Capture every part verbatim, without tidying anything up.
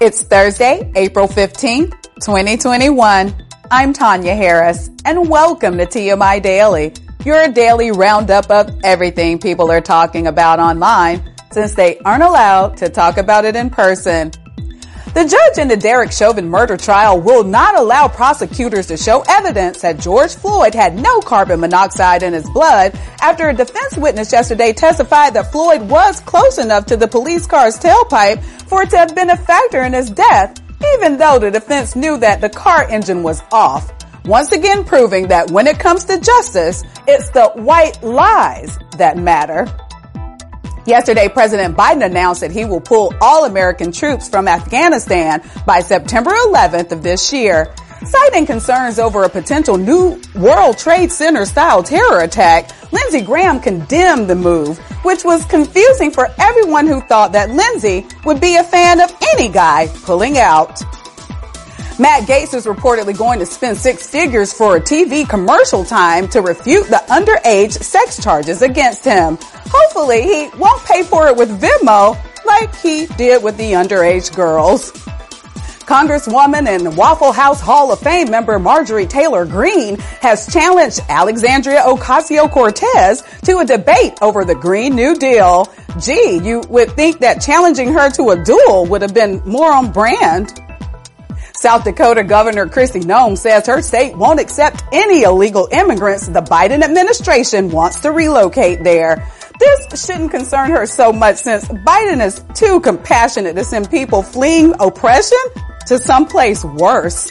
It's Thursday, April fifteenth, twenty twenty-one. I'm Tanya Harris, and welcome to T M I Daily, your daily roundup of everything people are talking about online, since they aren't allowed to talk about it in person. The judge in the Derek Chauvin murder trial will not allow prosecutors to show evidence that George Floyd had no carbon monoxide in his blood after a defense witness yesterday testified that Floyd was close enough to the police car's tailpipe for it to have been a factor in his death, even though the defense knew that the car engine was off. Once again proving that when it comes to justice, it's the white lies that matter. Yesterday, President Biden announced that he will pull all American troops from Afghanistan by September eleventh of this year. Citing concerns over a potential new World Trade Center-style terror attack, Lindsey Graham condemned the move, which was confusing for everyone who thought that Lindsey would be a fan of any guy pulling out. Matt Gaetz is reportedly going to spend six figures for a T V commercial time to refute the underage sex charges against him. Hopefully, he won't pay for it with Venmo like he did with the underage girls. Congresswoman and Waffle House Hall of Fame member Marjorie Taylor Greene has challenged Alexandria Ocasio-Cortez to a debate over the Green New Deal. Gee, you would think that challenging her to a duel would have been more on brand. South Dakota Governor Kristi Noem says her state won't accept any illegal immigrants the Biden administration wants to relocate there. This shouldn't concern her so much since Biden is too compassionate to send people fleeing oppression to someplace worse.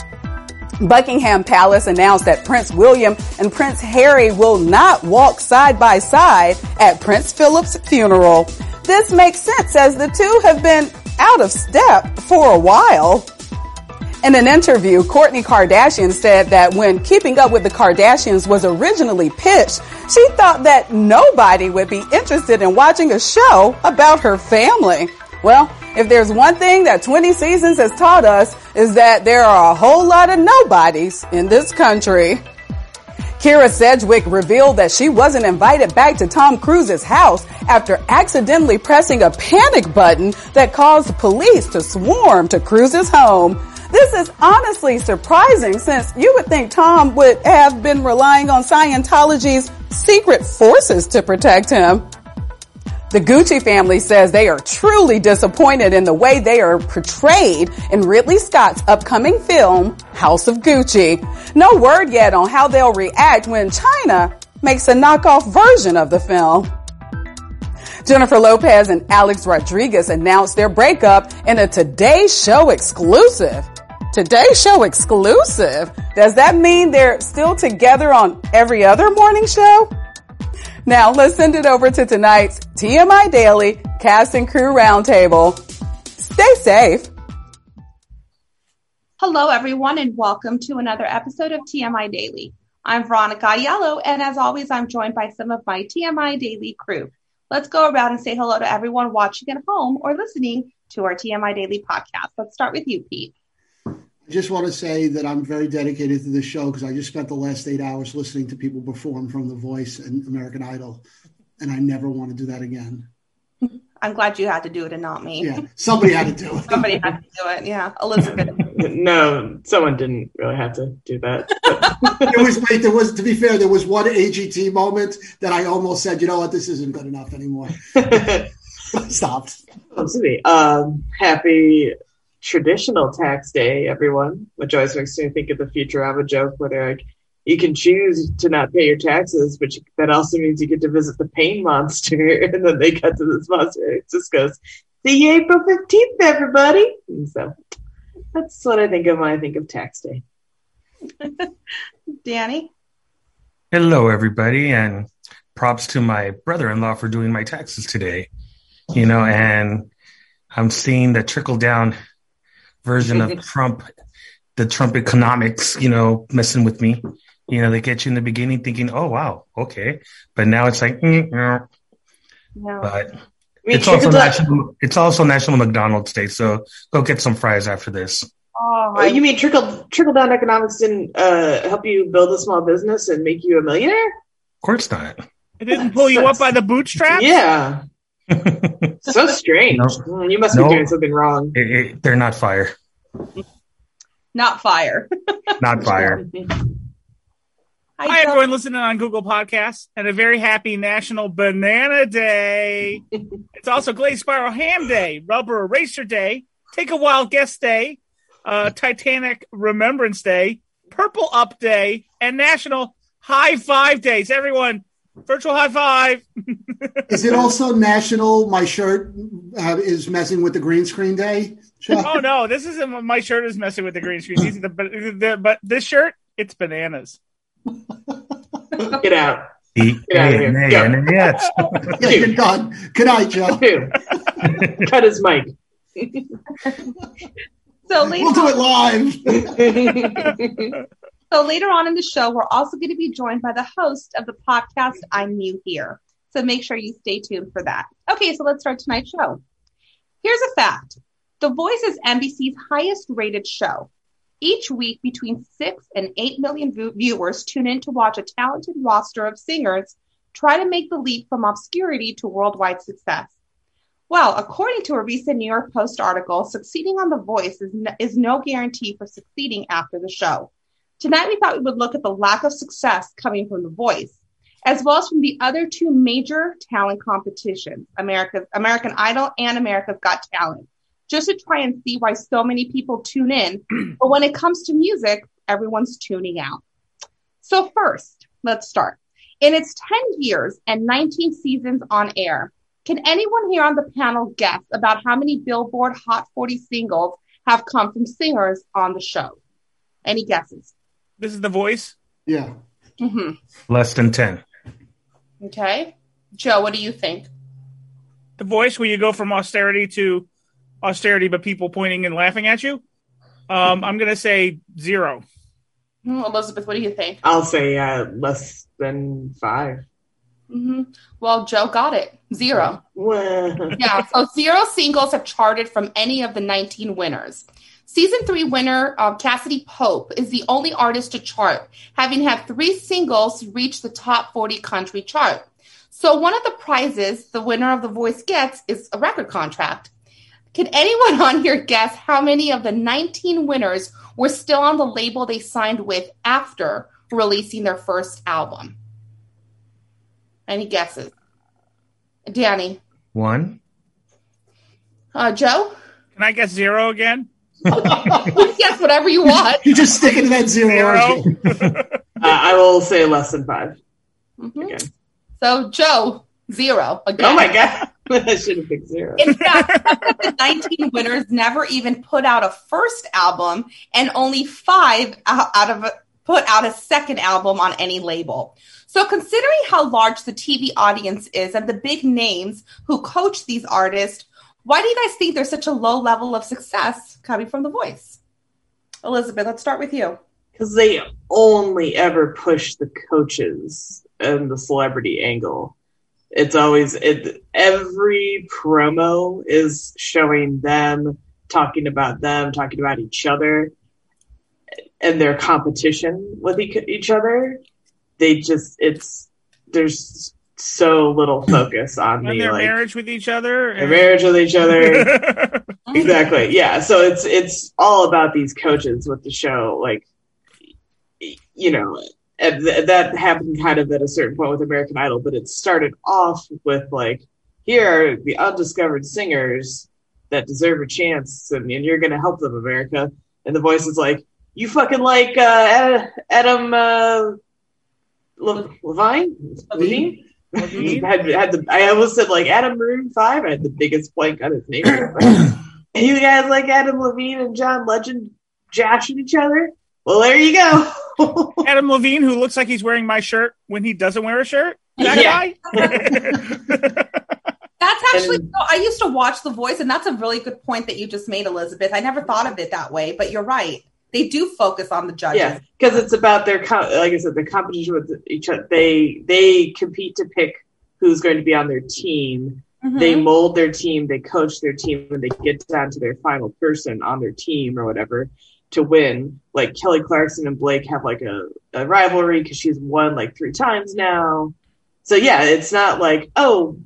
Buckingham Palace announced that Prince William and Prince Harry will not walk side by side at Prince Philip's funeral. This makes sense as the two have been out of step for a while. In an interview, Kourtney Kardashian said that when Keeping Up with the Kardashians was originally pitched, she thought that nobody would be interested in watching a show about her family. Well, if there's one thing that twenty seasons has taught us, is that there are a whole lot of nobodies in this country. Kira Sedgwick revealed that she wasn't invited back to Tom Cruise's house after accidentally pressing a panic button that caused police to swarm to Cruise's home. This is honestly surprising since you would think Tom would have been relying on Scientology's secret forces to protect him. The Gucci family says they are truly disappointed in the way they are portrayed in Ridley Scott's upcoming film, House of Gucci. No word yet on how they'll react when China makes a knockoff version of the film. Jennifer Lopez and Alex Rodriguez announced their breakup in a Today Show exclusive. Today Show exclusive? Does that mean they're still together on every other morning show? Now let's send it over to tonight's T M I Daily Cast and Crew Roundtable. Stay safe. Hello everyone and welcome to another episode of T M I Daily. I'm Veronica Ayalo and as always I'm joined by some of my T M I Daily crew. Let's go around and say hello to everyone watching at home or listening to our T M I Daily podcast. Let's start with you, Pete. I just want to say that I'm very dedicated to this show because I just spent the last eight hours listening to people perform from The Voice and American Idol, and I never want to do that again. I'm glad you had to do it and not me. Yeah, somebody had to do it. Somebody had to do it, yeah. Elizabeth. No, someone didn't really have to do that. It was, wait, there was, to be fair, there was one A G T moment that I almost said, you know what, this isn't good enough anymore. Stopped. Um, happy traditional tax day, everyone, which always makes me think of the Futurama joke where they're like, you can choose to not pay your taxes, but you, that also means you get to visit the pain monster. And then they cut to this monster. It just goes, see you April fifteenth, everybody. And so that's what I think of when I think of tax day. Danny? Hello, everybody. And props to my brother-in-law for doing my taxes today. You know, and I'm seeing the trickle-down version of Trump, the Trump economics, you know, messing with me. You know, they get you in the beginning thinking, oh, wow, okay. But now it's like, mm, no. No. But I mean, it's also national, it's also National McDonald's Day, so go get some fries after this. Oh, oh you mean trickle trickle down economics didn't uh, help you build a small business and make you a millionaire? Of course not. It didn't pull you up by the bootstraps? Yeah. So strange. Nope. You must nope. be doing something wrong. It, it, they're not fire. Not fire. Not fire. Hi, Hi everyone listening on Google Podcasts, and a very happy National Banana Day. It's also Glazed Spiral Ham Day, Rubber Eraser Day, Take a Wild Guess Day, uh, Titanic Remembrance Day, Purple Up Day, and National High Five Days. Everyone, virtual high five. Is it also National My Shirt uh, is Messing with the Green Screen Day? Oh, no, this isn't My Shirt is Messing with the Green Screen. These are the, the, the, but this shirt, it's bananas. Get out. Get out of here. Go. Yes. Yeah, you're done. Good night, Joe. Cut his mic. So later we'll do it live. So later on in the show, we're also going to be joined by the host of the podcast, I'm New Here. So make sure you stay tuned for that. Okay, so let's start tonight's show. Here's a fact. The Voice is N B C's highest rated show. Each week, between six and eight million v- viewers tune in to watch a talented roster of singers try to make the leap from obscurity to worldwide success. Well, according to a recent New York Post article, succeeding on The Voice is no, is no guarantee for succeeding after the show. Tonight, we thought we would look at the lack of success coming from The Voice, as well as from the other two major talent competitions, America's American Idol and America's Got Talent, just to try and see why so many people tune in. But when it comes to music, everyone's tuning out. So first, let's start. In its ten years and nineteen seasons on air, can anyone here on the panel guess about how many Billboard Hot forty singles have come from singers on the show? Any guesses? This is The Voice? Yeah. Mm-hmm. Less than ten. Okay. Joe, what do you think? The Voice, where you go from austerity to austerity, but people pointing and laughing at you. Um, I'm going to say zero. Mm, Elizabeth, what do you think? I'll say uh, less than five. Mm-hmm. Well, Joe got it. Zero. Well. Yeah, so zero singles have charted from any of the nineteen winners. Season three winner uh, Cassidy Pope is the only artist to chart, having had three singles reach the top forty country chart. So one of the prizes the winner of The Voice gets is a record contract. Can anyone on here guess how many of the nineteen winners were still on the label they signed with after releasing their first album? Any guesses? Danny? One. Uh, Joe? Can I guess zero again? Guess whatever you want. You're just sticking to that zero. Zero. uh, I will say less than five. Mm-hmm. Again. So, Joe, zero. Again. Oh, my God. I should have picked zero. In fact, the nineteen winners never even put out a first album, and only five out, out of a, put out a second album on any label. So considering how large the T V audience is and the big names who coach these artists, why do you guys think there's such a low level of success coming from The Voice? Elizabeth, let's start with you. Because they only ever push the coaches and the celebrity angle. It's always, it, every promo is showing them, talking about them, talking about each other, and their competition with each other. They just, it's, there's so little focus on and the their like, marriage with each other. Their marriage with each other. Exactly. Yeah. So it's, it's all about these coaches with the show. Like, you know, and th- that happened kind of at a certain point with American Idol, but it started off with like, here are the undiscovered singers that deserve a chance, and, and you're going to help them, America. And The Voice is like, you fucking like uh, Adam uh, Le- Levine? Levine? Levine? had, had the, I almost said like Adam Maroon five. I had the biggest blank on his name. And you guys like Adam Levine and John Legend jashing each other? Well, there you go. Adam Levine, who looks like he's wearing my shirt when he doesn't wear a shirt. That yeah. guy. That's actually, and, I used to watch The Voice, and that's a really good point that you just made, Elizabeth. I never thought of it that way, but you're right. They do focus on the judges. Yeah, because it's about their, like I said, the competition with each other. They, they compete to pick who's going to be on their team. Mm-hmm. They mold their team, they coach their team, and they get down to their final person on their team or whatever to win. Like Kelly Clarkson and Blake have like a, a rivalry because she's won like three times now. So yeah, it's not like, oh,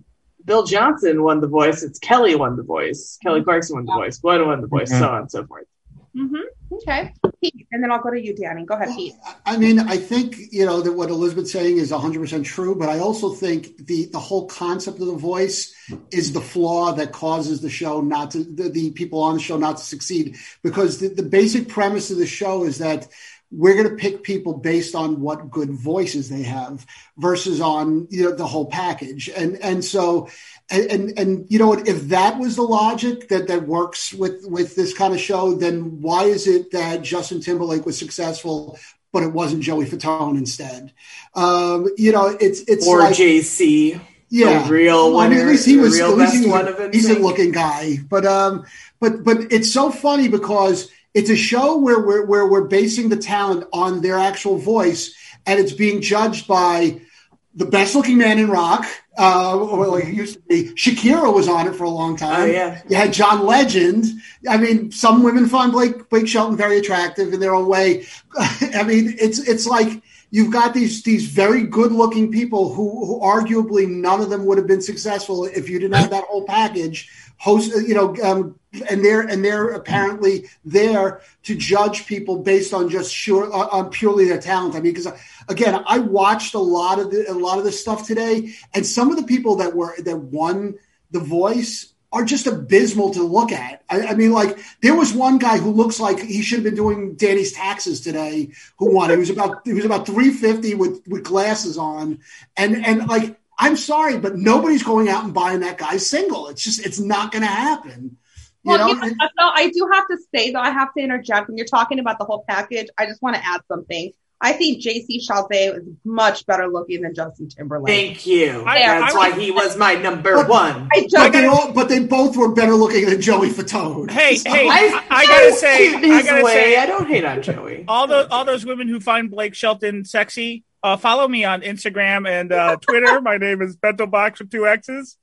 Bill Johnson won The Voice. It's Kelly won The Voice. Kelly Clarkson won The Voice. Glenn won The Voice, mm-hmm. so on and so forth. Mm-hmm. Okay. Pete, and then I'll go to you, Danny. Go ahead, well, Pete. I mean, I think, you know, that what Elizabeth's saying is one hundred percent true, but I also think the, the whole concept of The Voice is the flaw that causes the show not to, the, the people on the show not to succeed. Because the, the basic premise of the show is that we're going to pick people based on what good voices they have versus on, you know, the whole package. And, and so, and, and, and, you know, if that was the logic that, that works with, with this kind of show, then why is it that Justin Timberlake was successful, but it wasn't Joey Fatone instead? Um, you know, it's, it's or like, J C. Yeah. The real one. Well, I mean, at least he was, at least he was one a decent looking guy, but, um, but, but it's so funny because it's a show where we're, where we're basing the talent on their actual voice, and it's being judged by the best looking man in rock. Uh, or like it used to be. Shakira was on it for a long time. Oh, yeah. You had John Legend. I mean, some women find Blake, Blake Shelton very attractive in their own way. I mean, it's, it's like you've got these, these very good looking people who, who arguably none of them would have been successful if you didn't have that whole package. Host, you know, um, and they're and they're apparently there to judge people based on just sure uh, on purely their talent. I mean, because again, I watched a lot of the, a lot of this stuff today, and some of the people that were that won The Voice are just abysmal to look at. I, I mean, like there was one guy who looks like he should have been doing Danny's taxes today. Who won? He was about he was about three fifty with with glasses on, and and like. I'm sorry, but nobody's going out and buying that guy's single. It's just, it's not going to happen. You well, know? You know, no, I do have to say, though, I have to interject. When you're talking about the whole package, I just want to add something. I think J C Chasez is much better looking than Justin Timberlake. Thank you. I, That's I, why he was my number but, one. I but, they all, but they both were better looking than Joey Fatone. Hey, so, hey, I, I, I gotta say, I gotta way. say, I don't hate on Joey. All those, all those women who find Blake Shelton sexy, uh, follow me on Instagram and uh, Twitter. My name is Bento Box with two X's.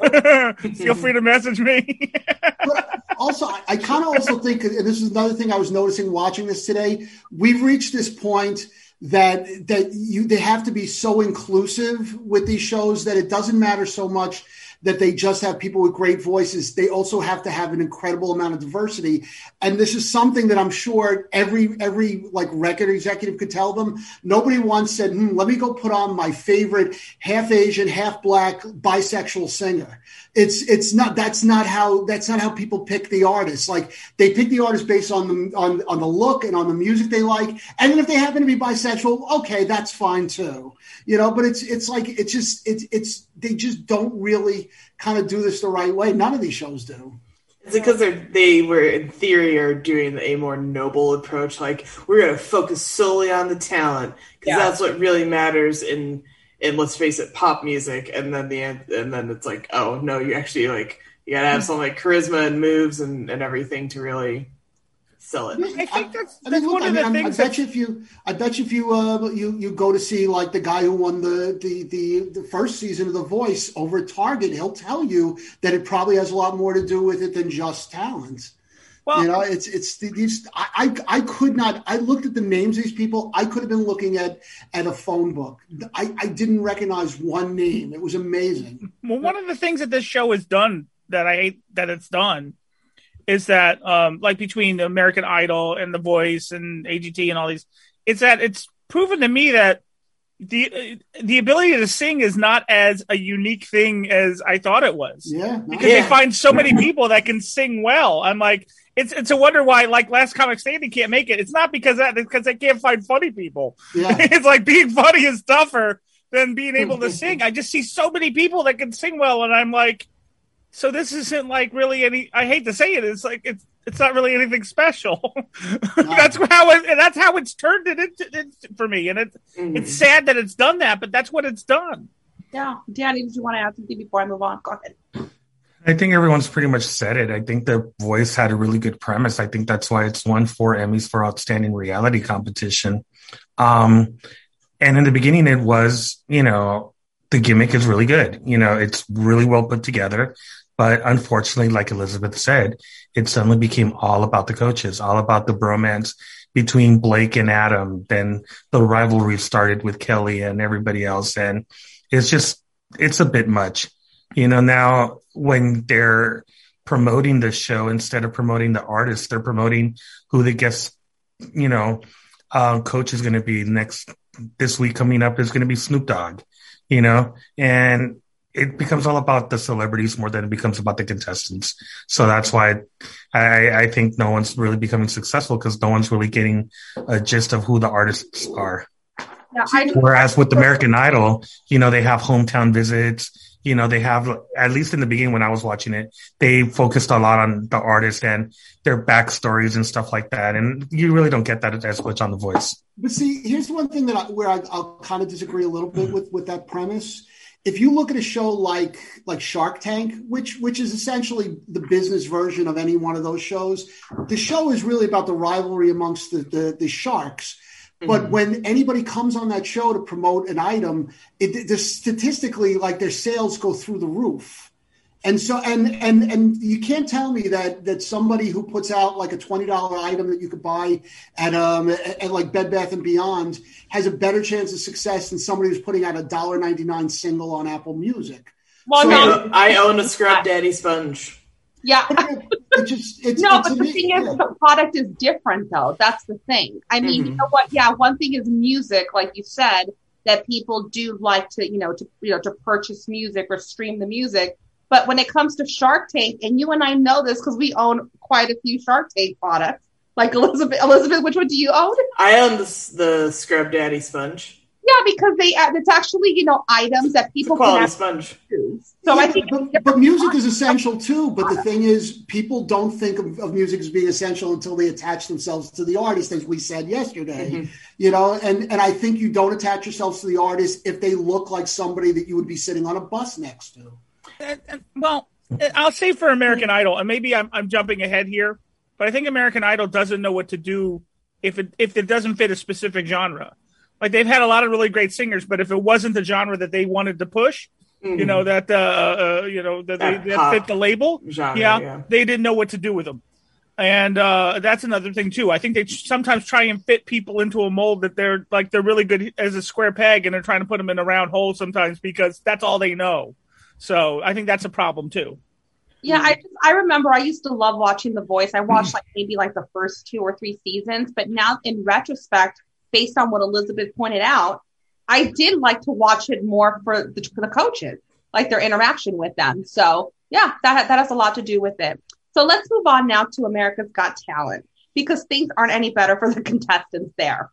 Feel free to message me. But also, I, I kind of also think, and this is another thing I was noticing watching this today, we've reached this point that that you they have to be so inclusive with these shows that it doesn't matter so much that they just have people with great voices. They also have to have an incredible amount of diversity. And this is something that I'm sure every every like record executive could tell them. Nobody once said, hmm, let me go put on my favorite half Asian, half black, bisexual singer. It's it's not that's not how that's not how people pick the artists. Like they pick the artist based on the on, on the look and on the music they like. And then if they happen to be bisexual, okay, that's fine too. You know, but it's it's like it's just it's it's they just don't really kind of do this the right way. None of these shows do. Is it because they were in theory are doing a more noble approach? Like we're going to focus solely on the talent because yeah. that's what really matters in. And let's face it, pop music, and then the end, and then it's like, oh no, you actually like you gotta have some like charisma and moves and, and everything to really sell it. I think that's, I, that's I mean, look, one I of mean, the I, things. I bet you if you, I bet you if you, uh, you you go to see like the guy who won the, the the the first season of The Voice over at Target, he'll tell you that it probably has a lot more to do with it than just talent. Well, you know, it's it's these. I, I I could not. I looked at the names of these people. I could have been looking at at a phone book. I, I didn't recognize one name. It was amazing. Well, one of the things that this show has done that I hate that it's done is that, um, like between American Idol and The Voice and A G T and all these, it's that it's proven to me that the the ability to sing is not as a unique thing as I thought it was. Yeah, because yeah. they find so many people that can sing well. I'm like. It's it's a wonder why like Last Comic Standing can't make it. It's not because that it's because they can't find funny people. Yeah. It's like being funny is tougher than being able to sing. I just see so many people that can sing well, and I'm like, so this isn't like really any. I hate to say it, it's like it's it's not really anything special. That's how it, and that's how it's turned it into, into for me, and it mm. it's sad that it's done that, but that's what it's done. Yeah, Danny, did you want to add something before I move on? Go ahead. I think everyone's pretty much said it. I think The Voice had a really good premise. I think that's why it's won four Emmys for Outstanding Reality Competition. Um, and in the beginning, it was, you know, the gimmick is really good. You know, it's really well put together. But unfortunately, like Elizabeth said, it suddenly became all about the coaches, all about the bromance between Blake and Adam. Then the rivalry started with Kelly and everybody else. And it's just, it's a bit much. You know, now when they're promoting the show, instead of promoting the artist, they're promoting who the guest, you know, uh, coach is going to be next this week coming up is going to be Snoop Dogg, you know, and it becomes all about the celebrities more than it becomes about the contestants. So that's why I, I think no one's really becoming successful, because no one's really getting a gist of who the artists are. Yeah, I Whereas with American Idol, you know, they have hometown visits. You know, they have, at least in the beginning when I was watching it, they focused a lot on the artist and their backstories and stuff like that. And you really don't get that as much on The Voice. But see, here's one thing that I, where I, I'll kind of disagree a little bit with, with that premise. If you look at a show like like Shark Tank, which which is essentially the business version of any one of those shows, the show is really about the rivalry amongst the, the, the sharks. But when anybody comes on that show to promote an item, it, it, statistically, like their sales go through the roof. And so, and and and you can't tell me that that somebody who puts out like a twenty dollar item that you could buy at um at, at like Bed Bath and Beyond has a better chance of success than somebody who's putting out a one dollar ninety-nine single on Apple Music. Well, so, no, I own a Scrub Daddy sponge. Yeah. It just, it's, no, it's but the thing is, yeah. the product is different, though. That's the thing. I mean, mm-hmm. you know what? Yeah, one thing is music, like you said, that people do like to, you know, to you know, to purchase music or stream the music. But when it comes to Shark Tank, and you and I know this because we own quite a few Shark Tank products. Like Elizabeth, Elizabeth, which one do you own? I own the, the Scrub Daddy sponge. Yeah, because they uh, it's actually, you know, items that people it's a can sponge. use. So yeah, I think, but, but music is essential too. But the thing is, people don't think of, of music as being essential until they attach themselves to the artist, as we said yesterday. Mm-hmm. You know, and and I think you don't attach yourselves to the artist if they look like somebody that you would be sitting on a bus next to. And, and, well, I'll say for American Idol, and maybe I'm I'm jumping ahead here, but I think American Idol doesn't know what to do if it if it doesn't fit a specific genre. Like, they've had a lot of really great singers, but if it wasn't the genre that they wanted to push, mm-hmm. you know, that, uh, uh, you know, that, that, they, that fit the label, genre, yeah, yeah, they didn't know what to do with them. And uh, that's another thing, too. I think they sometimes try and fit people into a mold that they're, like, they're really good as a square peg, and they're trying to put them in a round hole sometimes because that's all they know. So I think that's a problem, too. Yeah, I just, I remember I used to love watching The Voice. I watched, like, maybe, like, the first two or three seasons, but now, in retrospect, based on what Elizabeth pointed out, I did like to watch it more for the, for the coaches, like their interaction with them. So yeah, that, that has a lot to do with it. So let's move on now to America's Got Talent, because things aren't any better for the contestants there.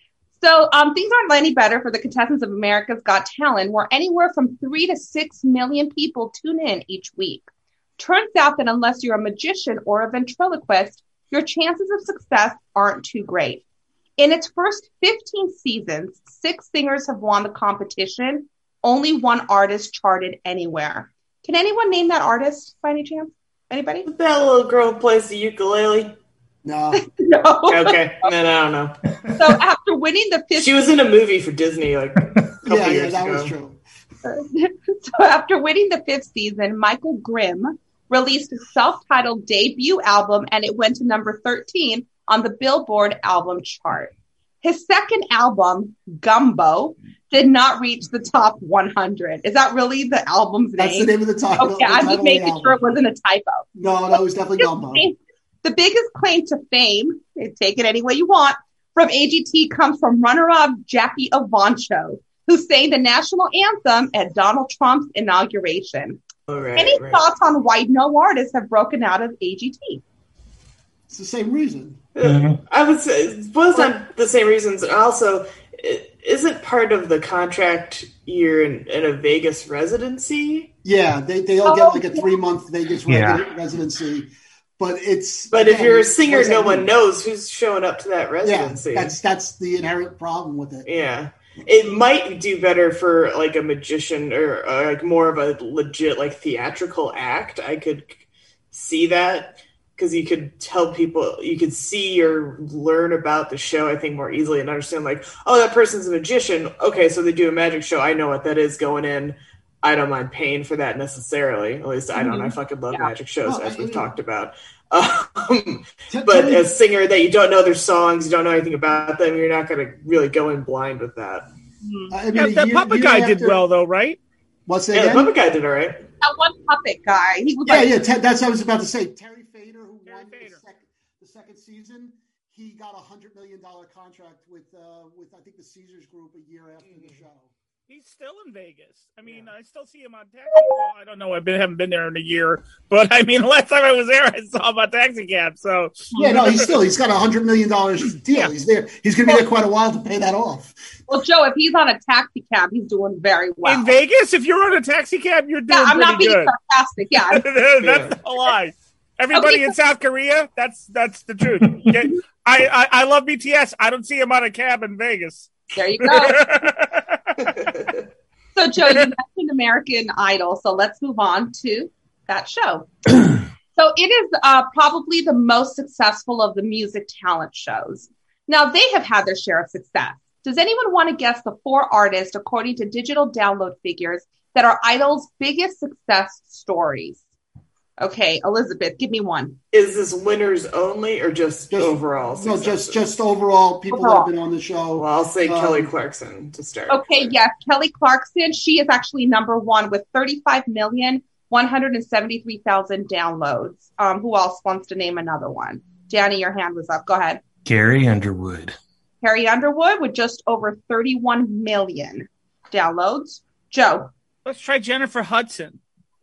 So um, things aren't any better for the contestants of America's Got Talent, where anywhere from three to six million people tune in each week. Turns out that unless you're a magician or a ventriloquist, your chances of success aren't too great. In its first fifteen seasons, six singers have won the competition. Only one artist charted anywhere. Can anyone name that artist by any chance? Anybody? That little girl who plays the ukulele. No. No. Okay, then I don't know. So after winning the fifth, she was in a movie for Disney like a couple yeah, years yeah, that ago. was true. So after winning the fifth season, Michael Grimm released his self-titled debut album, and it went to number thirteen on the Billboard album chart. His second album, Gumbo, did not reach the top one hundred. Is that really the album's name? That's the name of the title. Okay, the I'm title just making sure it wasn't a typo. No, that was definitely Gumbo. The biggest claim to fame, take it any way you want, from A G T comes from runner-up Jackie Evancho, who sang the national anthem at Donald Trump's inauguration. Oh, right, Any right. thoughts on why no artists have broken out of A G T? It's the same reason. Mm-hmm. I would say both on the same reasons. And also, it isn't part of the contract year in, in a Vegas residency. Yeah, they they all Oh, get like a yeah. three month Vegas Yeah. resi- residency, but it's. But if again, you're a what singer, does that no one mean? knows who's showing up to that Yeah, residency. that's that's the inherent problem with it. Yeah. It might do better for like a magician or uh, like more of a legit like theatrical act. I could see that because you could tell people, you could see or learn about the show, I think, more easily and understand like, oh, that person's a magician. Okay, so they do a magic show. I know what that is going in. I don't mind paying for that necessarily. At least I don't. I fucking love Yeah. magic shows, Oh, as we've I- talked about. Um, T- but tell me- as a singer that you don't know their songs, you don't know anything about them, you're not going to really go in blind with that. I mean, Yeah, a that year- Puppet year Guy did after- well, though, right? What's that Yeah, the again? Puppet Guy did all right. that one puppet guy. He was yeah, like, yeah. Te- that's what I was about to say. Terry Fader, who Terry won the Fader. second, the second season, he got a hundred million dollar contract with uh, with I think the Caesars Group a year after the show. He's still in Vegas. I mean, yeah. I still see him on Taxi. Well, I don't know. I been, haven't been there in a year, but I mean, last time I was there, I saw him on Taxi Cab. So yeah, no, he's still he's got a hundred million dollars deal. Yeah. He's there. He's going to be there quite a while to pay that off. well, Joe, if he's on a taxi cab, he's doing very well. in Vegas, if you're on a taxi cab, you're doing yeah, I'm pretty not being good. sarcastic. Yeah, That's a lie. Everybody Okay. in South Korea, that's that's the truth. Okay? I, I I love B T S. I don't see him on a cab in Vegas. there you go. So, Joe, you mentioned American Idol, so let's move on to that show. So it is uh, probably the most successful of the music talent shows. Now, they have had their share of success. Does anyone want to guess the four artists, according to digital download figures, that are Idol's biggest success stories? Okay, Elizabeth, give me one. Is this winners only or just, Just- overall? No, just successes? just overall people that Overall. have been on the show. Well, I'll say Um, Kelly Clarkson to start. Okay, yes, Kelly Clarkson. She is actually number one with thirty-five million, one hundred seventy-three thousand downloads. Um, who else wants to name another one? Danny, your hand was up. Go ahead. Gary Underwood. Harry Underwood with just over thirty-one million downloads. Joe. Let's try Jennifer Hudson.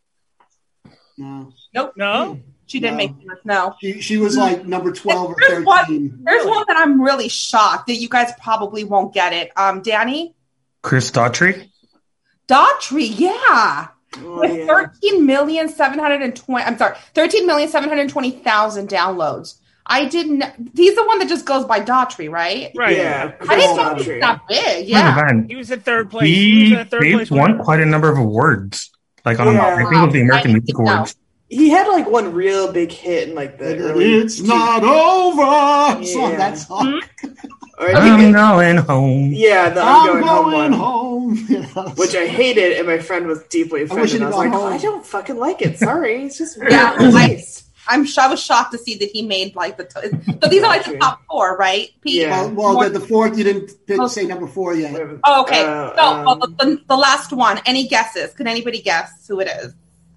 No. Nope. No? She didn't No. make the list. No. She she was like number twelve or There's one, thirteen. there's one that I'm really shocked that you guys probably won't get it. Um, Danny? Chris Daughtry. Daughtry, yeah. Oh, With yeah. thirteen million seven hundred twenty, I'm sorry, thirteen million seven hundred twenty thousand downloads. I didn't, he's the one that just goes by Daughtry, right? Right. Yeah. I didn't know Chris he was Daughtry. that big, Yeah. yeah. Man, He was in third place. He, he was in third they've place. won winner. quite a number of awards. Like on Yeah. I think it was the American I Music didn't know. Awards. He had like one real big hit in like the early. It's not over. Yeah. Song that song. Or I think I'm it- going home. yeah, the I'm I'm going, home going one. home. Yes. Which I hated, and my friend was deeply I wish offended. he'd I, was gone like, home. I don't fucking like it. Sorry, it's just Yeah, weird I- taste. I'm sh- I was shocked to see that he made like the, t- so these are like the top four, right? Pete? Yeah. Well, well the, the fourth you didn't pick, say number four yet. Oh, okay. Uh, so um, well, the, the, the last one, any guesses? Can anybody guess who it is?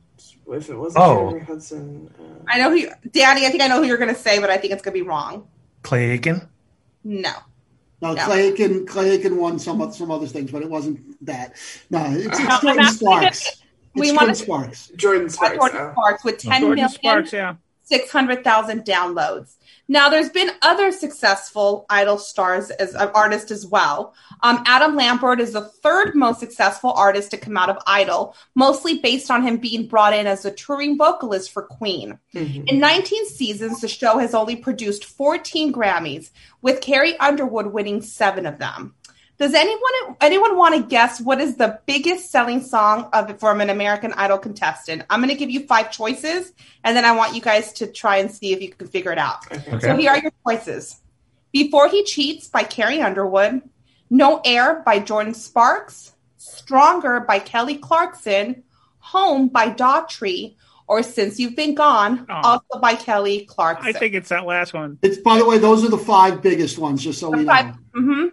If it wasn't Oh. Jennifer Hudson, uh, I know who, you, Danny, I think I know who you're going to say, but I think it's going to be wrong. Clay Aiken. No. No, No. Clay Aiken, Clay Aiken won some of- some other things, but it wasn't that. No, it's, it's No, I'm Jordan asking Sparks. if- It's we Jordan wanted- Sparks. Jordan Sparks. Jordan oh. Sparks with ten Jordan million Sparks, yeah. six hundred thousand downloads. Now, there's been other successful Idol stars as uh, artists as well. Um, Adam Lambert is the third most successful artist to come out of Idol, mostly based on him being brought in as a touring vocalist for Queen. Mhm. In nineteen seasons, the show has only produced fourteen Grammys, with Carrie Underwood winning seven of them. Does anyone anyone want to guess what is the biggest selling song of from an American Idol contestant? I'm going to give you five choices, and then I want you guys to try and see if you can figure it out. Okay. So here are your choices. Before He Cheats by Carrie Underwood, No Air by Jordan Sparks, Stronger by Kelly Clarkson, Home by Daughtry, or Since You've Been Gone, Oh. also by Kelly Clarkson. I think it's that last one. It's by the way, those are the five biggest ones, just so we know. Five. Mm-hmm.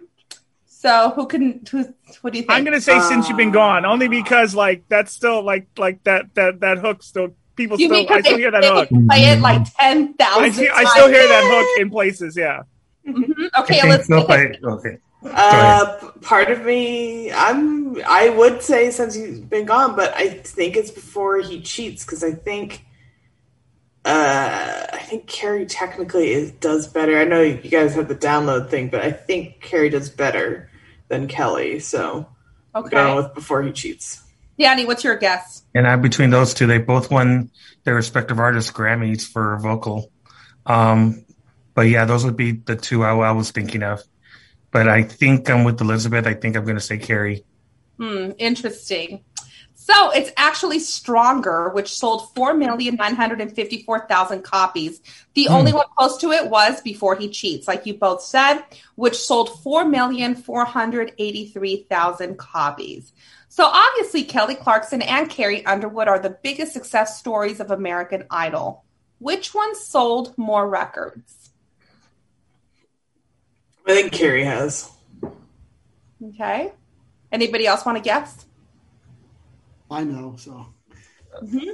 So who can, who, what do you think? I'm gonna say Since You've Been Uh, Gone, only because like that's still like like that that that hook still people You still mean I 'cause still they, hear that they hook. would play it like ten thousand I, times? see, I still hear that hook in places. Yeah. Mhm. I Okay, think let's so, but- okay. Uh, p- part of me, I'm, I would say Since You've Been Gone, but I think it's Before He Cheats because I think, uh, I think Carrie technically is, does better. I know you guys have the download thing, but I think Carrie does better than Kelly. So I'm going Okay. with Before He Cheats. Danny, what's your guess? And I, between those two, they both won their respective artist Grammys for vocal. Um, but yeah, those would be the two I, I was thinking of. But I think I'm with Elizabeth. I think I'm going to say Carrie. Hmm, interesting. So it's actually Stronger, which sold four million nine hundred fifty-four thousand copies. The Hmm. only one close to it was Before He Cheats, like you both said, which sold four million four hundred eighty-three thousand copies. So obviously Kelly Clarkson and Carrie Underwood are the biggest success stories of American Idol. Which one sold more records? I think Carrie has. Okay. Anybody else want to guess? I know, so Mm-hmm.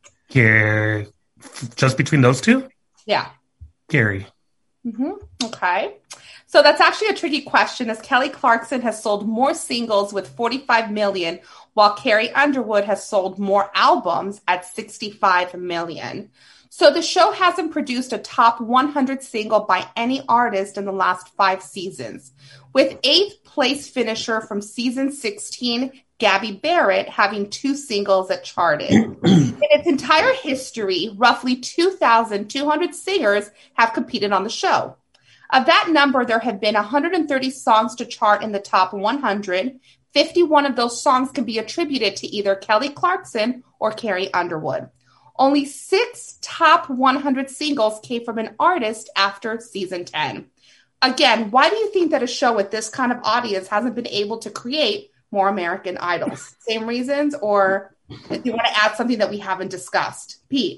Gary, just between those two? Yeah. Gary. Mm-hmm. Okay. So that's actually a tricky question, as Kelly Clarkson has sold more singles with forty-five million, while Carrie Underwood has sold more albums at sixty-five million. So the show hasn't produced a top one hundred single by any artist in the last five seasons, with eighth place finisher from season sixteen, Gabby Barrett, having two singles that charted. In its entire history, roughly two thousand two hundred singers have competed on the show. Of that number, there have been one hundred thirty songs to chart in the top one hundred. fifty-one of those songs can be attributed to either Kelly Clarkson or Carrie Underwood. Only six top one hundred singles came from an artist after season ten. Again, why do you think that a show with this kind of audience hasn't been able to create more American Idols? Same reasons, or if you want to add something that we haven't discussed? Pete.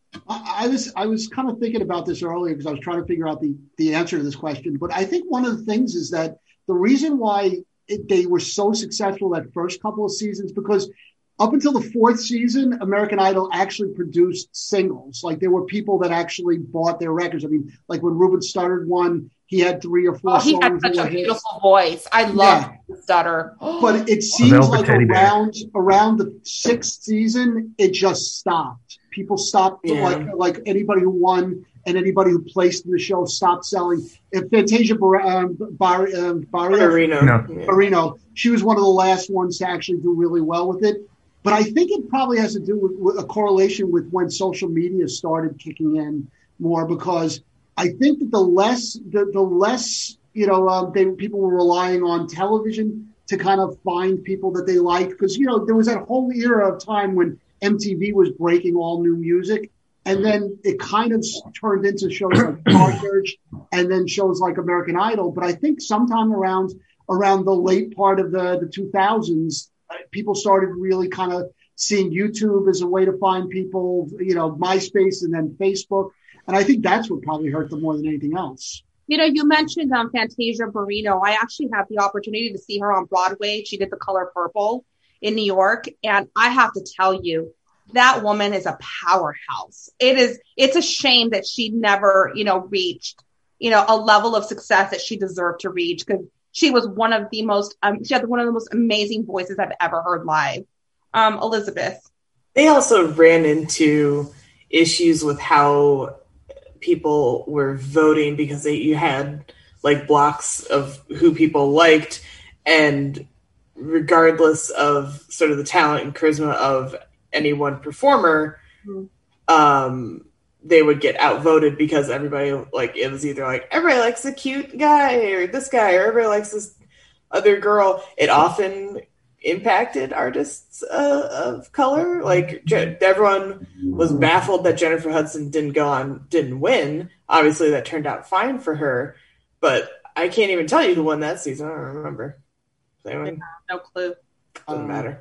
I, I was I was kind of thinking about this earlier because I was trying to figure out the, the answer to this question. But I think one of the things is that the reason why it, they were so successful that first couple of seasons, because up until the fourth season, American Idol actually produced singles. Like there were people that actually bought their records. I mean, like when Ruben Studdard won, he had three or four oh, he songs. He had such a beautiful hits. voice. I love yeah. Studdard. But it seems like around around the sixth season, it just stopped. People stopped, yeah. like like anybody who won and anybody who placed in the show stopped selling. If Fantasia Bar- um, Bar- um, Barrino. No. Barrino, she was one of the last ones to actually do really well with it. But I think it probably has to do with, with a correlation with when social media started kicking in more, because I think that the less, the, the less, you know, um, they, people were relying on television to kind of find people that they liked. Because, you know, there was that whole era of time when M T V was breaking all new music. And then it kind of turned into shows like Star Search and then shows like American Idol. But I think sometime around around the late part of the, the two thousands, people started really kind of seeing YouTube as a way to find people, you know, MySpace and then Facebook. And I think that's what probably hurt them more than anything else. You know, you mentioned um, Fantasia Barrino. I actually had the opportunity to see her on Broadway. She did The Color Purple in New York. And I have to tell you, that woman is a powerhouse. It is, it's a shame that she never, you know, reached, you know, a level of success that she deserved to reach, because she was one of the most, um, she had one of the most amazing voices I've ever heard live. Um, Elizabeth. They also ran into issues with how people were voting, because they, you had like blocks of who people liked, and regardless of sort of the talent and charisma of any one performer, mm-hmm. um, they would get outvoted because everybody, like, it was either like, everybody likes the cute guy or this guy, or everybody likes this other girl. It often impacted artists uh, of color. Like, Je- everyone was baffled that Jennifer Hudson didn't go on, didn't win. Obviously, that turned out fine for her, but I can't even tell you who won that season. I don't remember. Anyone? No clue. Doesn't um, matter.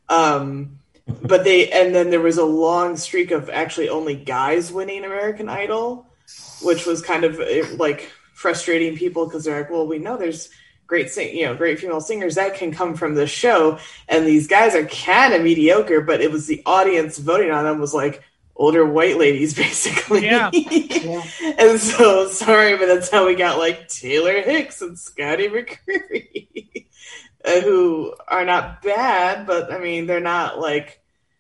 Um, But they, and then there was a long streak of actually only guys winning American Idol, which was kind of like frustrating people, because they're like, well, we know there's great, sing, you know, great female singers that can come from this show, and these guys are kind of mediocre. But it was the audience voting on them was like older white ladies, basically. Yeah. yeah. And so, sorry, but that's how we got like Taylor Hicks and Scotty McCreery. Uh, who are not bad, but I mean, they're not like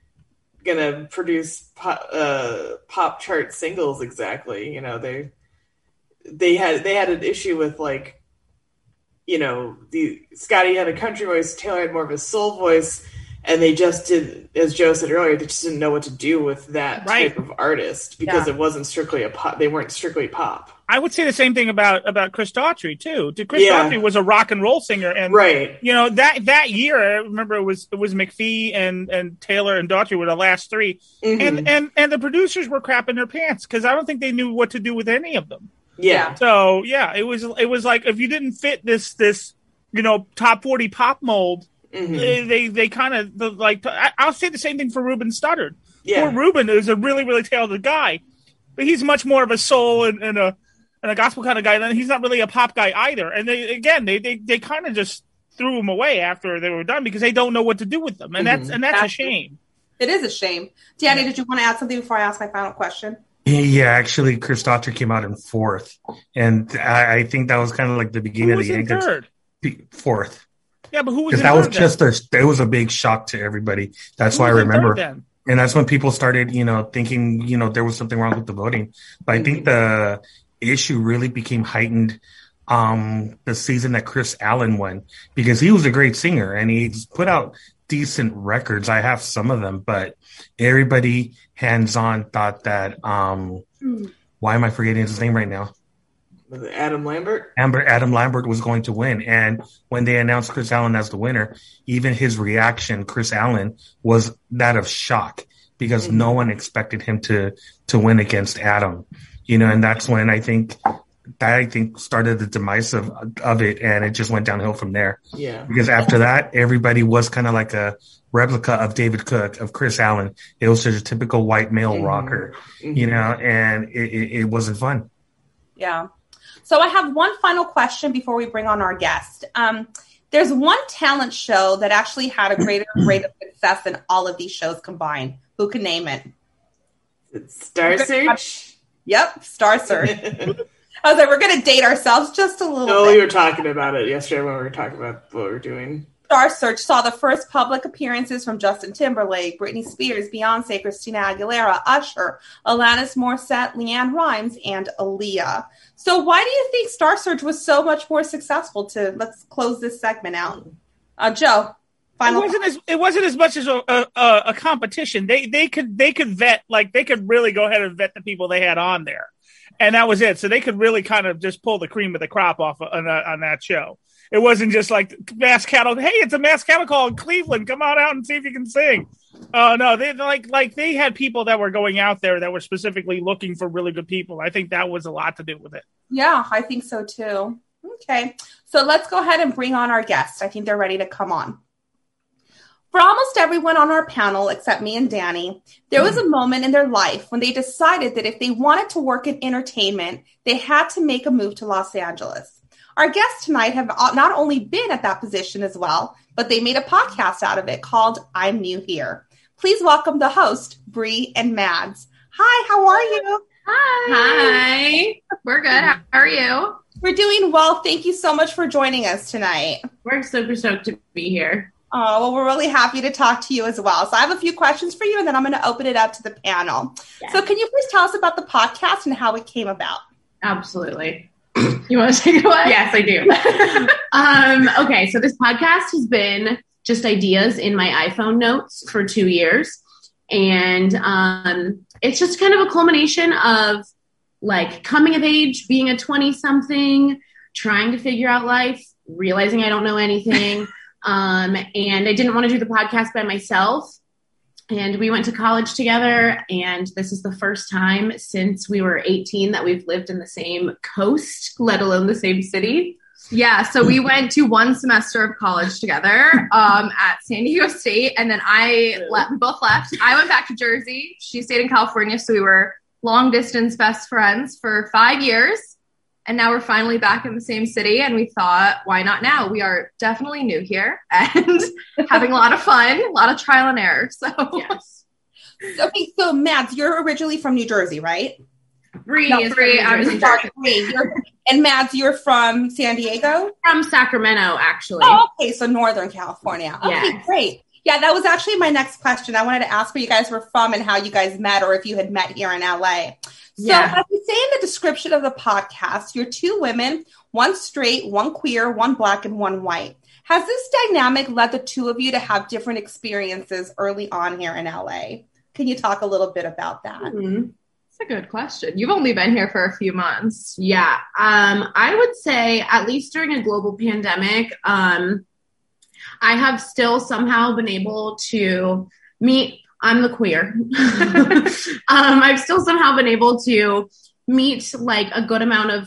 gonna produce pop, uh, pop chart singles exactly. You know, they they had they had an issue with, like, you know, the Scotty had a country voice, Taylor had more of a soul voice, and they just did, as Joe said earlier, they just didn't know what to do with that right. type of artist, because yeah. it wasn't strictly a pop. They weren't strictly pop. I would say the same thing about, about Chris Daughtry too. Chris yeah. Daughtry was a rock and roll singer, and right. you know, that that year, I remember it was it was McPhee and, and Taylor and Daughtry were the last three, mm-hmm. and and and the producers were crapping their pants because I don't think they knew what to do with any of them. Yeah. So yeah, it was it was like, if you didn't fit this this you know top forty pop mold, mm-hmm. they they, they kind of like. I, I'll say the same thing for Ruben Studdard. Yeah. Poor Ruben is a really really talented guy, but he's much more of a soul and, and a and a gospel kind of guy. And he's not really a pop guy either. And they again they they, they kind of just threw him away after they were done because they don't know what to do with them, and mm-hmm. that's and that's a shame. It is a shame. Danny, did you want to add something before I ask my final question? Yeah, actually, Chris Daughtry came out in fourth, and I, I think that was kind of like the beginning who was of the in end. Third? Fourth. Yeah, but who was because in that third was just a, it was a big shock to everybody. That's who why I was in remember. third then? And that's when people started, you know, thinking, you know, there was something wrong with the voting. But I think the issue really became heightened um, the season that Chris Allen won, because he was a great singer and he's put out decent records. I have some of them, but everybody hands-on thought that, um, why am I forgetting his name right now? Was it Adam Lambert? Amber, Adam Lambert was going to win. And when they announced Chris Allen as the winner, even his reaction, Chris Allen, was that of shock, because mm-hmm. no one expected him to to win against Adam. You know, and that's when I think that I think started the demise of of it, and it just went downhill from there. Yeah. Because after that, everybody was kind of like a replica of David Cook, of Chris Allen. It was just a typical white male mm-hmm. rocker, mm-hmm. you know, and it, it, it wasn't fun. Yeah. So I have one final question before we bring on our guest. Um, there's one talent show that actually had a greater rate of success than all of these shows combined. Who can name it? Star Search? Yep, Star Search. I was like, we're going to date ourselves just a little no, bit. We were talking about it yesterday when we were talking about what we were doing. Star Search saw the first public appearances from Justin Timberlake, Britney Spears, Beyonce, Christina Aguilera, Usher, Alanis Morissette, LeAnn Rimes, and Aaliyah. So why do you think Star Search was so much more successful? To let's close this segment out. Uh, Joe, final. It wasn't as it wasn't as much as a, a, a competition. They they could they could vet like they could really go ahead and vet the people they had on there, and that was it. So they could really kind of just pull the cream of the crop off on, on that show. It wasn't just like Mass Cattle. Hey, it's a Mass Cattle Call in Cleveland. Come on out and see if you can sing. Oh uh, no, they like like they had people that were going out there that were specifically looking for really good people. I think that was a lot to do with it. Yeah, I think so too. Okay, so let's go ahead and bring on our guests. I think they're ready to come on. For almost everyone on our panel, except me and Danny, there was a moment in their life when they decided that if they wanted to work in entertainment, they had to make a move to Los Angeles. Our guests tonight have not only been at that position as well, but they made a podcast out of it called I'm New Here. Please welcome the host, Bree and Mads. Hi, how are you? Hi. Hi. We're good. How are you? We're doing well. Thank you so much for joining us tonight. We're super stoked to be here. Oh, well, we're really happy to talk to you as well. So I have a few questions for you, and then I'm going to open it up to the panel. Yes. So can you please tell us about the podcast and how it came about? Absolutely. You want to take it away? Yes, I do. um, okay, so this podcast has been just ideas in my iPhone notes for two years. And um, it's just kind of a culmination of like coming of age, being a twenty-something, trying to figure out life, realizing I don't know anything. um, and I didn't want to do the podcast by myself. And we went to college together, and this is the first time since we were eighteen that we've lived in the same coast, let alone the same city. Yeah, so we went to one semester of college together um, at San Diego State, and then I left, we both left. I went back to Jersey. She stayed in California, so we were long-distance best friends for five years. And now we're finally back in the same city, and we thought, why not now? We are definitely new here and having a lot of fun, a lot of trial and error. So, yes. Okay, so Mads, you're originally from New Jersey, right? Bree no, is Bree, from New Jersey. Bree, you're, and Mads, you're from San Diego? From Sacramento, actually. Oh, okay, so Northern California. Okay, yes. Great. Yeah, that was actually my next question. I wanted to ask where you guys were from and how you guys met, or if you had met here in L A. So yeah. as you say in the description of the podcast, you're two women, one straight, one queer, one black, and one white. Has this dynamic led the two of you to have different experiences early on here in L A? Can you talk a little bit about that? Mm-hmm. That's a good question. You've only been here for a few months. Yeah. Um, I would say, at least during a global pandemic, um, I have still somehow been able to meet I'm the queer. um, I've still somehow been able to meet like a good amount of,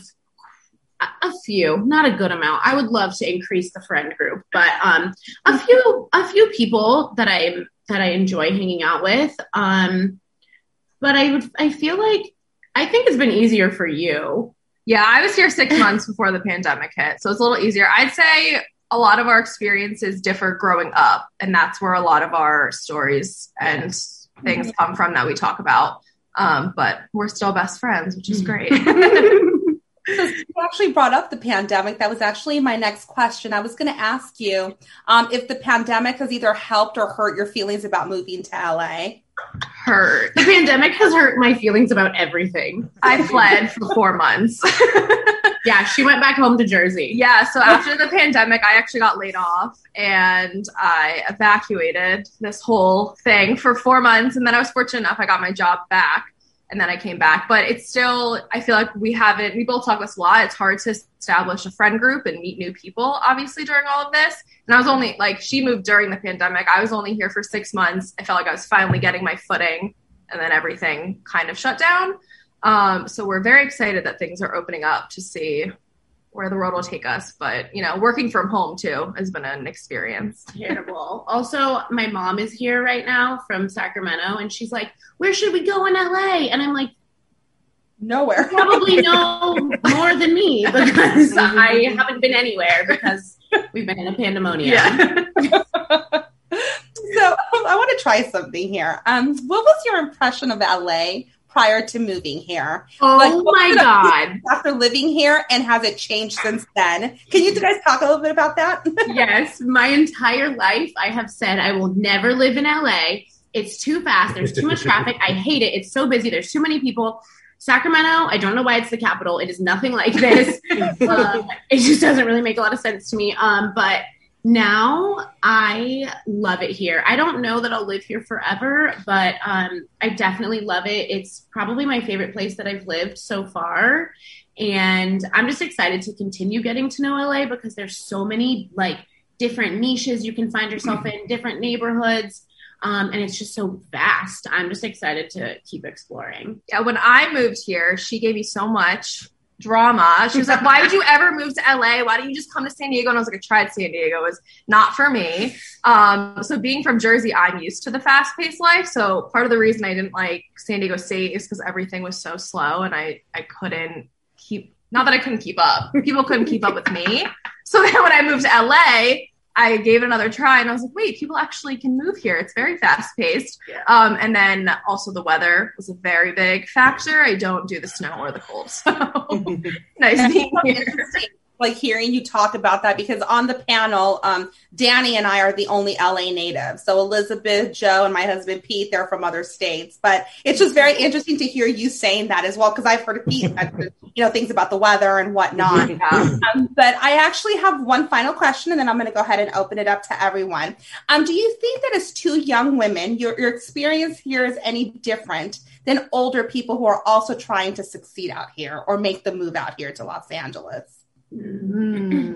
a few, not a good amount. I would love to increase the friend group, but um, a few, a few people that I that I enjoy hanging out with. Um, but I would, I feel like I think it's been easier for you. Yeah, I was here six months before the pandemic hit, so it's a little easier. I'd say a lot of our experiences differ growing up, and that's where a lot of our stories and things come from that we talk about. Um, but we're still best friends, which is great. So you actually brought up the pandemic. That was actually my next question. I was going to ask you um, if the pandemic has either helped or hurt your feelings about moving to L A. Hurt. The pandemic has hurt my feelings about everything. I fled for four months. Yeah, she went back home to Jersey. Yeah, so after the pandemic, I actually got laid off and I evacuated this whole thing for four months. And then I was fortunate enough, I got my job back. And then I came back, but it's still, I feel like we haven't, we both talk this a lot. It's hard to establish a friend group and meet new people, obviously, during all of this. And I was only, like, she moved during the pandemic. I was only here for six months. I felt like I was finally getting my footing, and then everything kind of shut down. Um, so we're very excited that things are opening up to see where the world will take us. But, you know, working from home, too, has been an experience. Terrible. Also, my mom is here right now from Sacramento, and she's like, where should we go in L A? And I'm like, nowhere. You probably know more than me because I haven't been anywhere because we've been in a pandemonium. Yeah. So I want to try something here. Um, what was your impression of L A prior to moving here? Oh, like, my God. After living here, and has it changed since then? Can you guys talk a little bit about that? Yes. My entire life, I have said I will never live in L A. It's too fast. There's too much traffic. I hate it. It's so busy. There's too many people. Sacramento, I don't know why it's the capital. It is nothing like this. um, it just doesn't really make a lot of sense to me. Um, but now I love it here. I don't know that I'll live here forever, but um, I definitely love it. It's probably my favorite place that I've lived so far. And I'm just excited to continue getting to know L A because there's so many like different niches you can find yourself in, different neighborhoods. Um, and it's just so vast. I'm just excited to keep exploring. Yeah, when I moved here, she gave me so much drama. She was like, why would you ever move to L A? Why don't you just come to San Diego? And I was like, I tried San Diego. It was not for me. Um, so being from Jersey, I'm used to the fast-paced life. So part of the reason I didn't like San Diego State is because everything was so slow and I, I couldn't keep, not that I couldn't keep up. People couldn't keep up with me. So then when I moved to L A, I gave it another try and I was like, wait, people actually can move here. It's very fast paced. Yeah. Um, and then also the weather was a very big factor. I don't do the snow or the cold. So nice being here. Like hearing you talk about that because on the panel, um, Danny and I are the only L A natives. So Elizabeth, Joe, and my husband, Pete, they're from other states. But it's just very interesting to hear you saying that as well, because I've heard of Pete, you know, things about the weather and whatnot. Yeah. Um, but I actually have one final question, and then I'm going to go ahead and open it up to everyone. Um, do you think that as two young women, your, your experience here is any different than older people who are also trying to succeed out here or make the move out here to Los Angeles? Mm.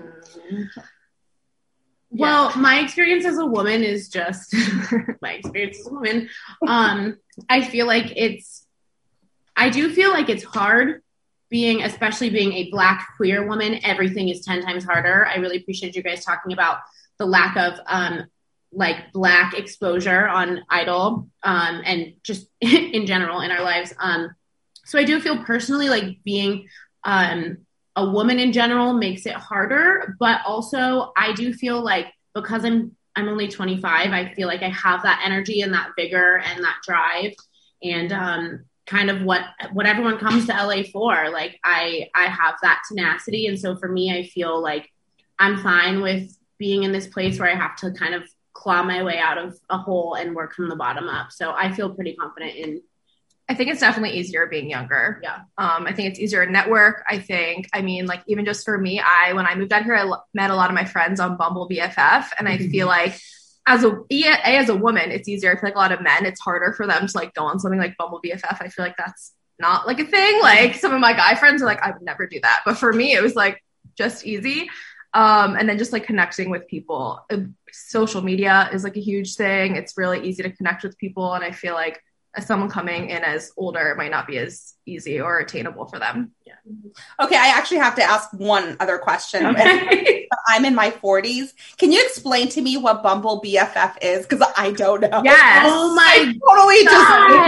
Well, yeah. My experience as a woman is just my experience as a woman. Um, I feel like it's, I do feel like it's hard being, especially being a Black queer woman. Everything is ten times harder. I really appreciate you guys talking about the lack of um, like Black exposure on Idol um, and just in general in our lives. Um, so I do feel personally like being um, a woman in general makes it harder, but also I do feel like because I'm I'm only twenty-five, I feel like I have that energy and that vigor and that drive and um, kind of what what everyone comes to L A for. Like I I have that tenacity, and so for me, I feel like I'm fine with being in this place where I have to kind of claw my way out of a hole and work from the bottom up. So I feel pretty confident in. I think it's definitely easier being younger. Yeah. Um, I think it's easier to network. I think, I mean, like, even just for me, I, when I moved out here, I l- met a lot of my friends on Bumble B F F. And I feel like as a, a, as a woman, it's easier. I feel like a lot of men, it's harder for them to like go on something like Bumble B F F. I feel like that's not like a thing. Like some of my guy friends are like, I would never do that. But for me, it was like just easy. Um, and then just like connecting with people. Uh, social media is like a huge thing. It's really easy to connect with people. And I feel like as someone coming in as older, it might not be as easy or attainable for them. Yeah. Okay, I actually have to ask one other question. Okay. I'm in my forties. Can you explain to me what Bumble B F F is? Because I don't know. Yes. Oh my I totally God. just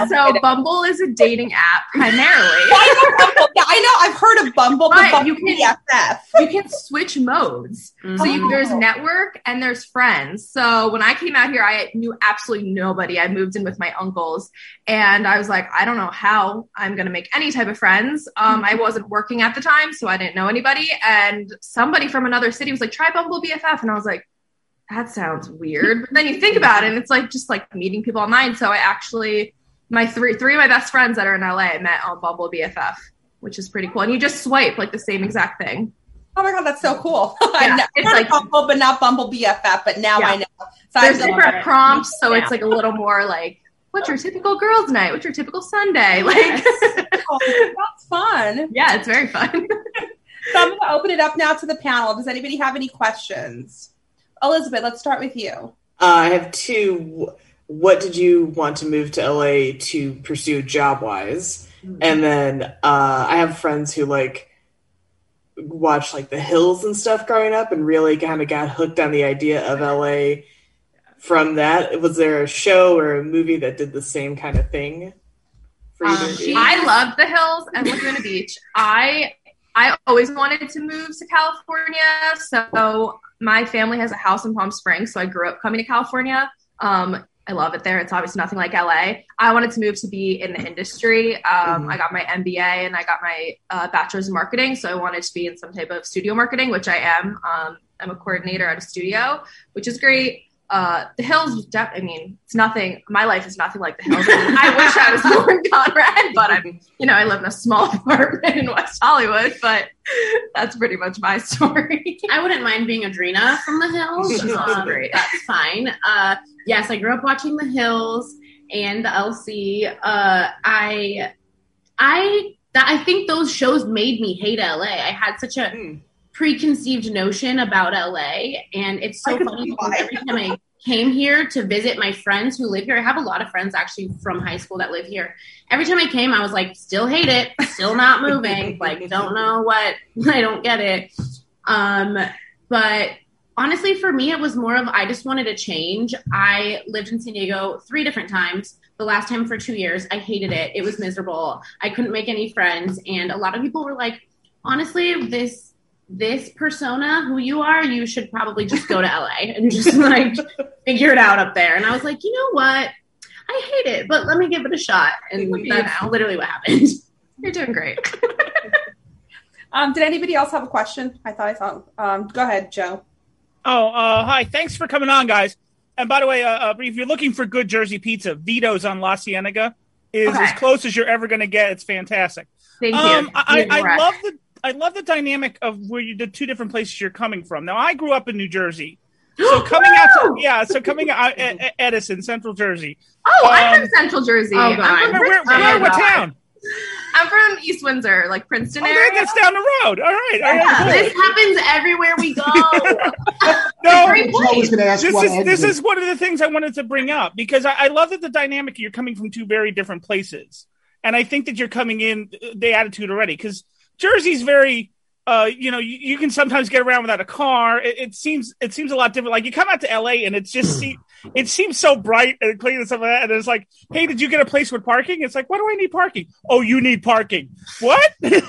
Yeah, so Bumble is a dating app primarily. I know Bumble. Yeah, I know. I've heard of Bumble, but, but Bumble you can B F F. You can switch modes. Mm-hmm. So you, there's network and there's friends. So when I came out here, I knew absolutely nobody. I moved in with my uncles, and I was like, I don't know how I'm going to make any type of friends. Um, mm-hmm. I wasn't working at the time, so I didn't know anybody. And somebody from another city was like, try Bumble B F F, and I was like, that sounds weird. But then you think about it, and it's like just like meeting people online. So I actually, my three three of my best friends that are in L A I met on Bumble B F F, which is pretty cool. And you just swipe like the same exact thing. Oh my God, that's so cool. Yeah, I know. it's I've heard like of Bumble, but not Bumble B F F. But now yeah. I know. So There's I different prompts, so yeah. it's like a little more like, what's your typical girls' night? What's your typical Sunday? Like, yes. Oh, that's fun. Yeah, it's very fun. So I'm going to open it up now to the panel. Does anybody have any questions? Elizabeth, let's start with you. Uh, I have two. What did you want to move to L A to pursue job-wise? Mm-hmm. And then uh, I have friends who, like, watched, like, The Hills and stuff growing up and really kind of got hooked on the idea of L A from that. Was there a show or a movie that did the same kind of thing for you? Um, I loved The Hills and Laguna Beach. I I always wanted to move to California, so my family has a house in Palm Springs, so I grew up coming to California. Um, I love it there. It's obviously nothing like L A. I wanted to move to be in the industry. Um, mm-hmm. I got my M B A and I got my uh, bachelor's in marketing, so I wanted to be in some type of studio marketing, which I am. Um, I'm a coordinator at a studio, which is great. Uh, the Hills, I mean, it's nothing. My life is nothing like The Hills. I, mean, I wish I was more in Conrad, but I'm, you know, I live in a small apartment in West Hollywood, but that's pretty much my story. I wouldn't mind being Adrena from The Hills. um, great. That's fine. Uh, yes, I grew up watching The Hills and the L C. Uh, I, I, that, I think those shows made me hate L A. I had such a mm. preconceived notion about L A, and it's so funny because every time I came here to visit my friends who live here, I have a lot of friends actually from high school that live here. Every time I came, I was like, still hate it, still not moving, like, don't know what, I don't get it. Um, but honestly, for me, it was more of, I just wanted a change. I lived in San Diego three different times. The last time for two years, I hated it. It was miserable. I couldn't make any friends. And a lot of people were like, honestly, this this persona, who you are, you should probably just go to L A and just like figure it out up there. And I was like, you know what? I hate it, but let me give it a shot. And that's literally what happened. You're doing great. um, did anybody else have a question? I thought I saw. Um, go ahead, Joe. Oh, uh, hi. Thanks for coming on, guys. And by the way, uh, uh, if you're looking for good Jersey pizza, Vito's on La Cienega is okay. as close as you're ever going to get. It's fantastic. Thank um, you. I, I, I love the I love the dynamic of where you the two different places you're coming from. Now, I grew up in New Jersey, so coming out to yeah, so coming out at Edison, Central Jersey. Oh, um, I'm from Central Jersey. Oh, God. I'm from where, where, where, what town? I'm from East Windsor, like Princeton oh, area. That's down the road. All right. All right yeah, cool. This happens everywhere we go. No, I was going to ask this what is this is one of the things I wanted to bring up because I, I love that the dynamic. You're coming from two very different places, and I think that you're coming in the attitude already because Jersey's very. Uh, you know, you, you can sometimes get around without a car. It, it seems it seems a lot different. Like you come out to L A and it's just see, it seems so bright and clean and stuff like that. And it's like, hey, did you get a place with parking? It's like, why do I need parking? Oh, you need parking. What?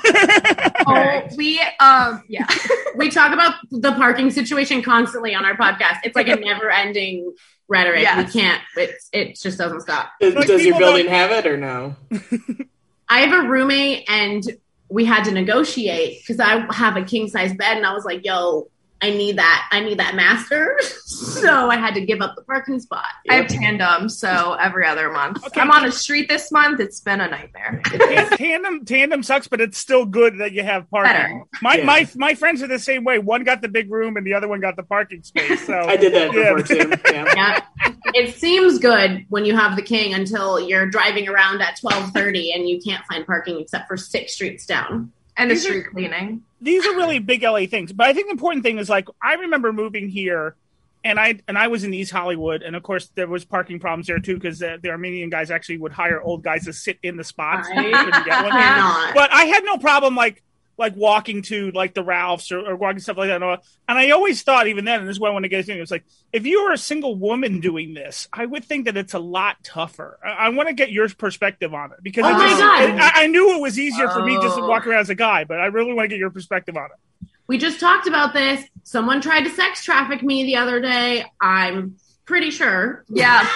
oh, we um yeah, we talk about the parking situation constantly on our podcast. It's like a never-ending rhetoric. Yes. We can't. It's it just doesn't stop. Does, like does your building don't... have it or no? I have a roommate and. We had to negotiate because I have a king size bed and I was like, yo, I need that. I need that master. So I had to give up the parking spot. Yep. I have tandem, so every other month. Okay. I'm on a street this month. It's been a nightmare. tandem tandem sucks, but it's still good that you have parking. Better. My yeah. my my friends are the same way. One got the big room and the other one got the parking space. So I did that before too. Yeah. yeah. It seems good when you have the king until you're driving around at twelve thirty and you can't find parking except for six streets down. And the street cleaning. These are really big L A things. But I think the important thing is, like, I remember moving here, and I and I was in East Hollywood, and, of course, there was parking problems there, too, because the, the Armenian guys actually would hire old guys to sit in the spots. I cannot. But I had no problem, like, like walking to like the Ralphs or, or walking stuff like that. And I always thought, even then, and this is why I want to get into it, it's like, if you were a single woman doing this, I would think that it's a lot tougher. I, I want to get your perspective on it because oh it my just, God. It, I, I knew it was easier for oh. me just to walk around as a guy, but I really want to get your perspective on it. We just talked about this. Someone tried to sex traffic me the other day. I'm pretty sure. Yeah.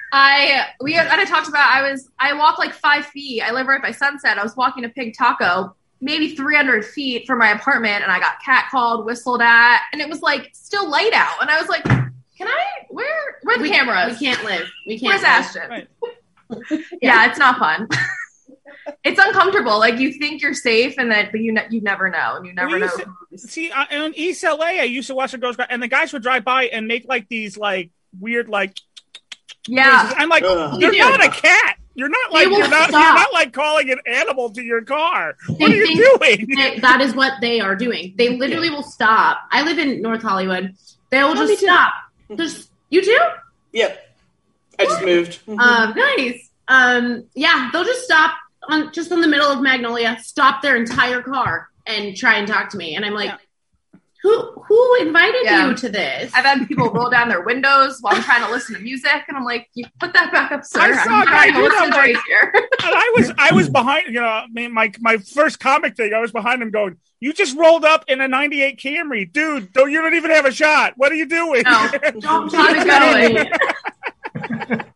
I we and I talked about I was I walked like five feet. I live right by Sunset. I was walking to Pig Taco, maybe three hundred feet from my apartment, and I got catcalled, whistled at, and it was like still light out. And I was like, "Can I? Where? Where are the we, cameras? We can't live. We can't." Where's live. Ashton? Right. yeah. yeah, it's not fun. It's uncomfortable. Like you think you're safe, and then but you ne- you never know, and you never know. To, see, uh, in East L A, I used to watch the girls, and the guys would drive by and make like these like weird like. Yeah, noises. I'm like, Ugh. you're not a cat. You're not like you're not, you're not like calling an animal to your car. What they are you doing? They, that is what they are doing. They literally will stop. I live in North Hollywood. They will oh, just stop. Just you too? Yep. I just moved. Um, nice. Um, yeah, they'll just stop on just in the middle of Magnolia, stop their entire car, and try and talk to me. And I'm like. Yeah. Who who invited yeah. you to this? I've had people roll down their windows while I'm trying to listen to music, and I'm like, "You put that back up, sir." I saw I'm guys do that right here. And I was I was behind. You know, I mean, my my first comic thing, I was behind him going, "You just rolled up in a ninety-eight Camry, dude. Don't you don't even have a shot. What are you doing?" No, don't keep it going.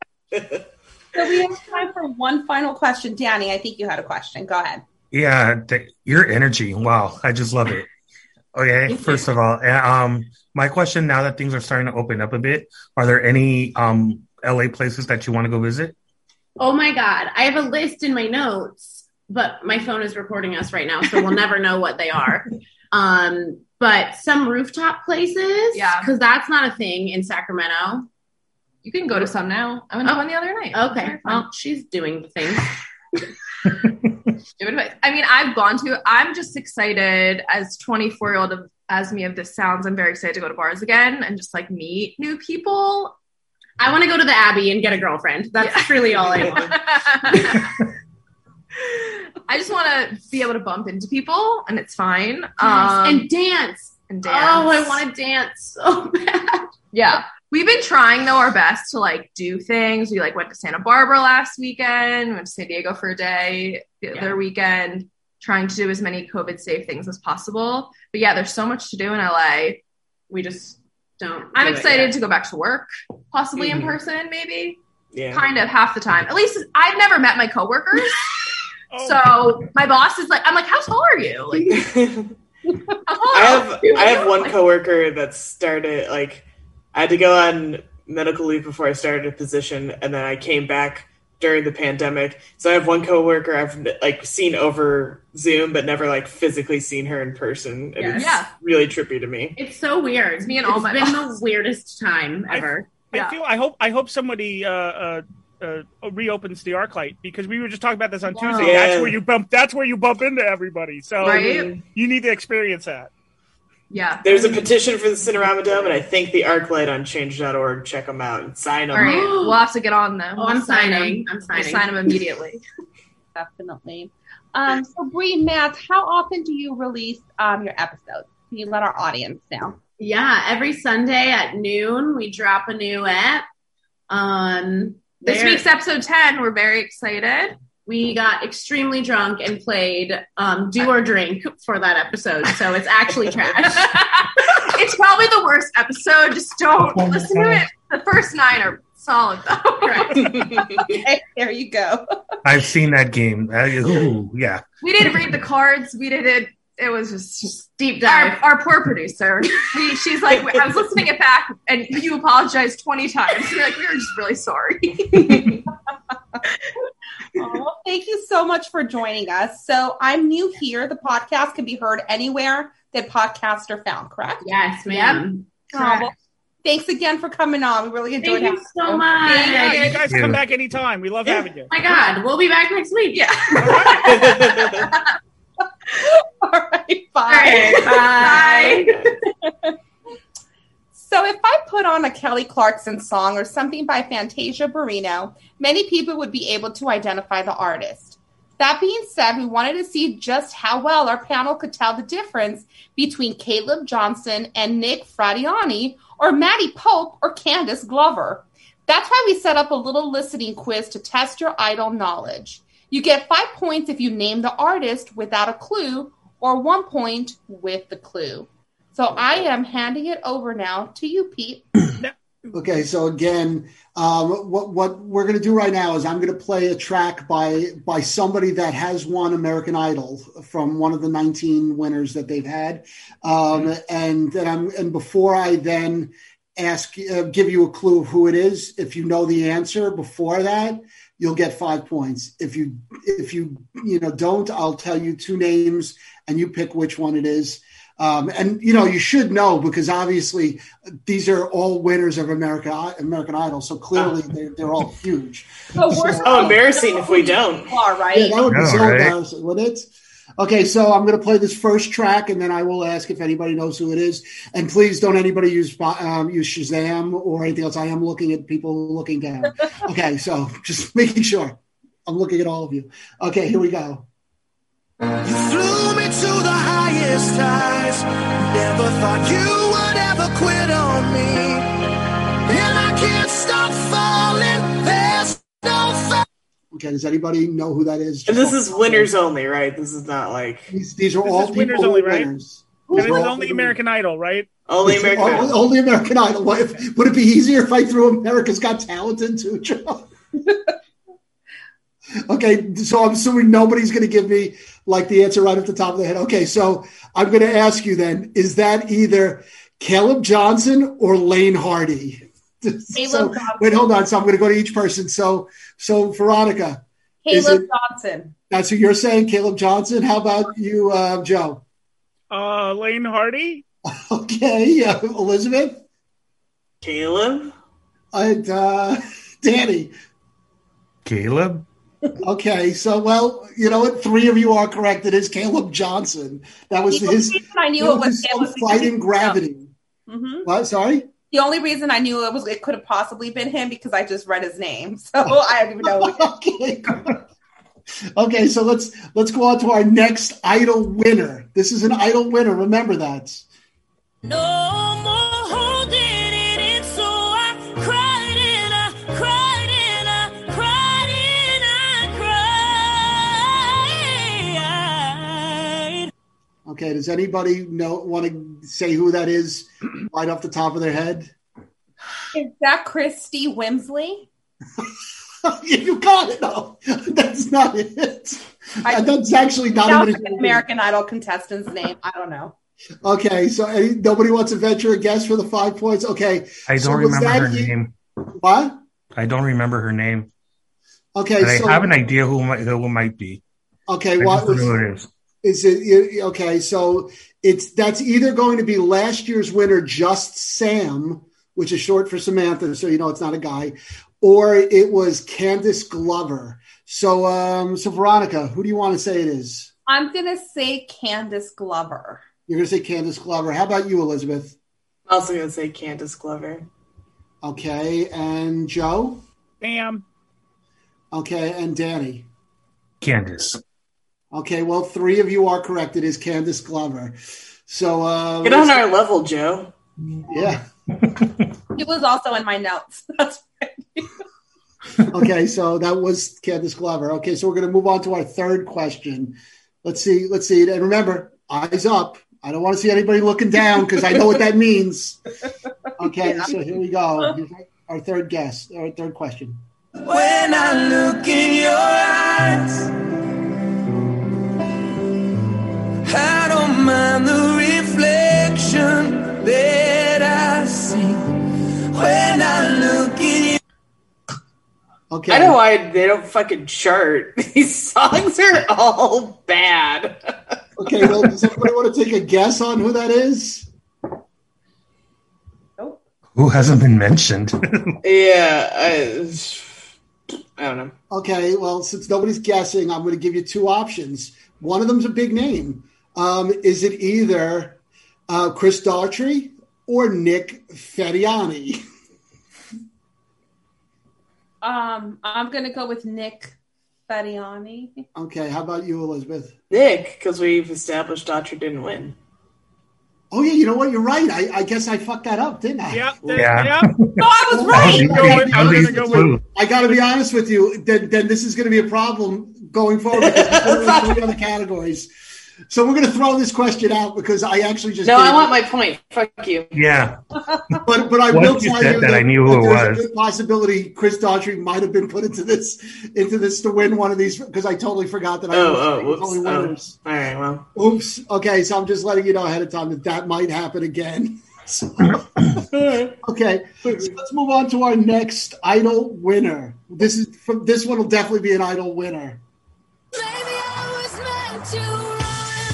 So we have time for one final question, Danny. I think you had a question. Go ahead. Yeah, the, your energy. Wow, I just love it. Okay, first of all, um, my question now that things are starting to open up a bit, are there any um, L A places that you want to go visit? Oh my God, I have a list in my notes, but my phone is recording us right now, so we'll never know what they are. Um, but some rooftop places, yeah, because that's not a thing in Sacramento. You can go to some now. I went to oh. one the other night. Okay, well, she's doing the thing. I mean, I've gone to, I'm just excited as twenty-four year old as me of this sounds. I'm very excited to go to bars again and just like meet new people. I want to go to the Abbey and get a girlfriend. That's yeah. really all I want. I just want to be able to bump into people and it's fine. Yes, um, and dance. And dance. Oh, I want to dance so bad. Yeah. We've been trying though our best to like do things. We like went to Santa Barbara last weekend, we went to San Diego for a day the yeah. other weekend, trying to do as many COVID safe things as possible. But yeah, there's so much to do in L A. We just don't. I'm do excited to go back to work, possibly mm-hmm. in person, maybe. Yeah. Kind of half the time. At least I've never met my coworkers. oh. So my boss is like, I'm like, how tall are you? Like, how tall I have I have one like, coworker that started like. I had to go on medical leave before I started a position, and then I came back during the pandemic. So I have one coworker I've like seen over Zoom, but never like physically seen her in person. And yes. it's yeah. really trippy to me. It's so weird. It's me and all it's my been boss. the weirdest time ever. I, yeah. I feel. I hope. I hope somebody uh, uh, uh, reopens the ArcLight because we were just talking about this on wow. Tuesday. Yeah. That's where you bump. That's where you bump into everybody. So right? you need to experience that. Yeah. There's a petition for the Cinerama Dome, and I think the ArcLight on change dot org. Check them out and sign them. All right. We'll have to get on them. Oh, I'm signing. I'm signing. We'll sign them immediately. Definitely. Um, so, Bree, Matt, how often do you release um, your episodes? Can you let our audience know? Yeah, every Sunday at noon, we drop a new ep. Um, this week's episode ten, we're very excited. We got extremely drunk and played um, Do or Drink for that episode, so it's actually trash. It's probably the worst episode. Just don't oh listen to it. The first nine are solid, though. Right. Okay, there you go. I've seen that game. Uh, ooh, yeah. We didn't read the cards. We didn't. It was just deep dive. Our, our poor producer. We, she's like, I was listening it back, and you apologized twenty times. You're like, we were just really sorry. Oh, well, thank you so much for joining us. So I'm new here. The podcast can be heard anywhere that podcasts are found, correct? Yes, ma'am. Yep. Oh, well, thanks again for coming on. We really enjoyed it. Thank you so much. Yeah, you guys come back anytime. We love yeah. having you. Oh my God, we'll be back next week. Yeah. All right. All right. Bye. All right, bye. So if I put on a Kelly Clarkson song or something by Fantasia Barrino, many people would be able to identify the artist. That being said, we wanted to see just how well our panel could tell the difference between Caleb Johnson and Nick Fradiani, or Maddie Pope or Candace Glover. That's why we set up a little listening quiz to test your idol knowledge. You get five points if you name the artist without a clue, or one point with the clue. So I am handing it over now to you, Pete. Okay, so again, um, what what we're going to do right now is I'm going to play a track by by somebody that has won American Idol from one of the nineteen winners that they've had, um, and then I'm and before I then ask uh, give you a clue of who it is, if you know the answer before that, you'll get five points. If you if you you know don't, I'll tell you two names and you pick which one it is. Um, and, you know, you should know because obviously these are all winners of American, American Idol. So clearly they're, they're all huge. Oh, so, so oh embarrassing if we don't. Are, right? Yeah, that would be no, so right? embarrassing, wouldn't it? Okay, so I'm going to play this first track and then I will ask if anybody knows who it is. And please don't anybody use um, use Shazam or anything else. I am looking at people looking down. Okay, so just making sure. I'm looking at all of you. Okay, here we go. You flew me to the highest highs. Never thought you would ever quit on me. And I can't stop falling. There's no fa- Okay, does anybody know who that is? And this is winners only, right? This is not like these. These are this all is winners people only, who right? winners. And it's all only American Idol, right? Only American only, Idol. Only American Idol. What if, would it be easier if I threw America's Got Talent into Joe? Okay, so I'm assuming nobody's going to give me like the answer right off the top of the head. Okay, so I'm going to ask you then: is that either Caleb Johnson or Lane Hardy? So, wait, hold on. So I'm going to go to each person. So, so Veronica, Caleb it, Johnson. That's who you're saying, Caleb Johnson. How about you, uh, Joe? Uh, Lane Hardy. Okay, uh, Elizabeth. Caleb. And uh, Danny. Caleb. Okay, so well, you know what? Three of you are correct. It is Caleb Johnson. That was the his. I knew it was, it was fighting gravity. Mm-hmm. What? Sorry. The only reason I knew it was it could have possibly been him because I just read his name, so I don't even know. Okay. Okay, so let's let's go on to our next Idol winner. This is an Idol winner. Remember that. No. Okay, does anybody know want to say who that is right off the top of their head? Is that Christy Wimsley? You got it. No, that's not it. I, that's actually not even an American Idol contestant's name. I don't know. Okay, so any, nobody wants to venture a guess for the five points? Okay. I don't so remember her you? name. What? I don't remember her name. Okay, but so I have an idea who might, who it might be. Okay, I what well, who it is. Is it okay? So it's that's either going to be last year's winner, Just Sam, which is short for Samantha, so you know it's not a guy, or it was Candace Glover. So, um, so Veronica, who do you want to say it is? I'm gonna say Candace Glover. You're gonna say Candace Glover. How about you, Elizabeth? I'm also gonna say Candace Glover. Okay, and Joe? Bam. Okay, and Danny? Candace. Okay, well, three of you are correct. It is Candace Glover. So uh, get on our level, Joe. Yeah. He was also in my notes. That's right. Okay, so that was Candace Glover. Okay, so we're going to move on to our third question. Let's see. Let's see. And remember, eyes up. I don't want to see anybody looking down because I know what that means. Okay, yeah. So here we go. Here's our third guess, our third question. When I look in your eyes, I don't mind the reflection that I see when I look in you. Okay. I don't know why they don't fucking chart. These songs are all bad. Okay, well, does anybody want to take a guess on who that is? Nope. Who hasn't been mentioned? Yeah, I, I don't know. Okay, well, since nobody's guessing, I'm going to give you two options. One of them's a big name. Um, is it either uh, Chris Daughtry or Nick Fradiani? Um, I'm going to go with Nick Bettiani. Okay, how about you, Elizabeth? Nick, because we've established Daughtry didn't win. Oh, yeah, you know what? You're right. I, I guess I fucked that up, didn't I? Yep. Yeah. yeah. No, I was right. I was gonna go with, I got to be honest with you. Then, then this is going to be a problem going forward because we're doing three other categories. So we're going to throw this question out because I actually just no. I want it. my point. Fuck you. Yeah. But but I Once will you tell said you that, that I knew who that it there's was. a good possibility Chris Daughtry might have been put into this into this to win one of these because I totally forgot that I Oh, was oh, whoops. only winners. Oh. All right. Well. Oops. Okay, so I'm just letting you know ahead of time that that might happen again. So, okay, so let's move on to our next Idol winner. This is from this one will definitely be an Idol winner. Maybe I was meant to run.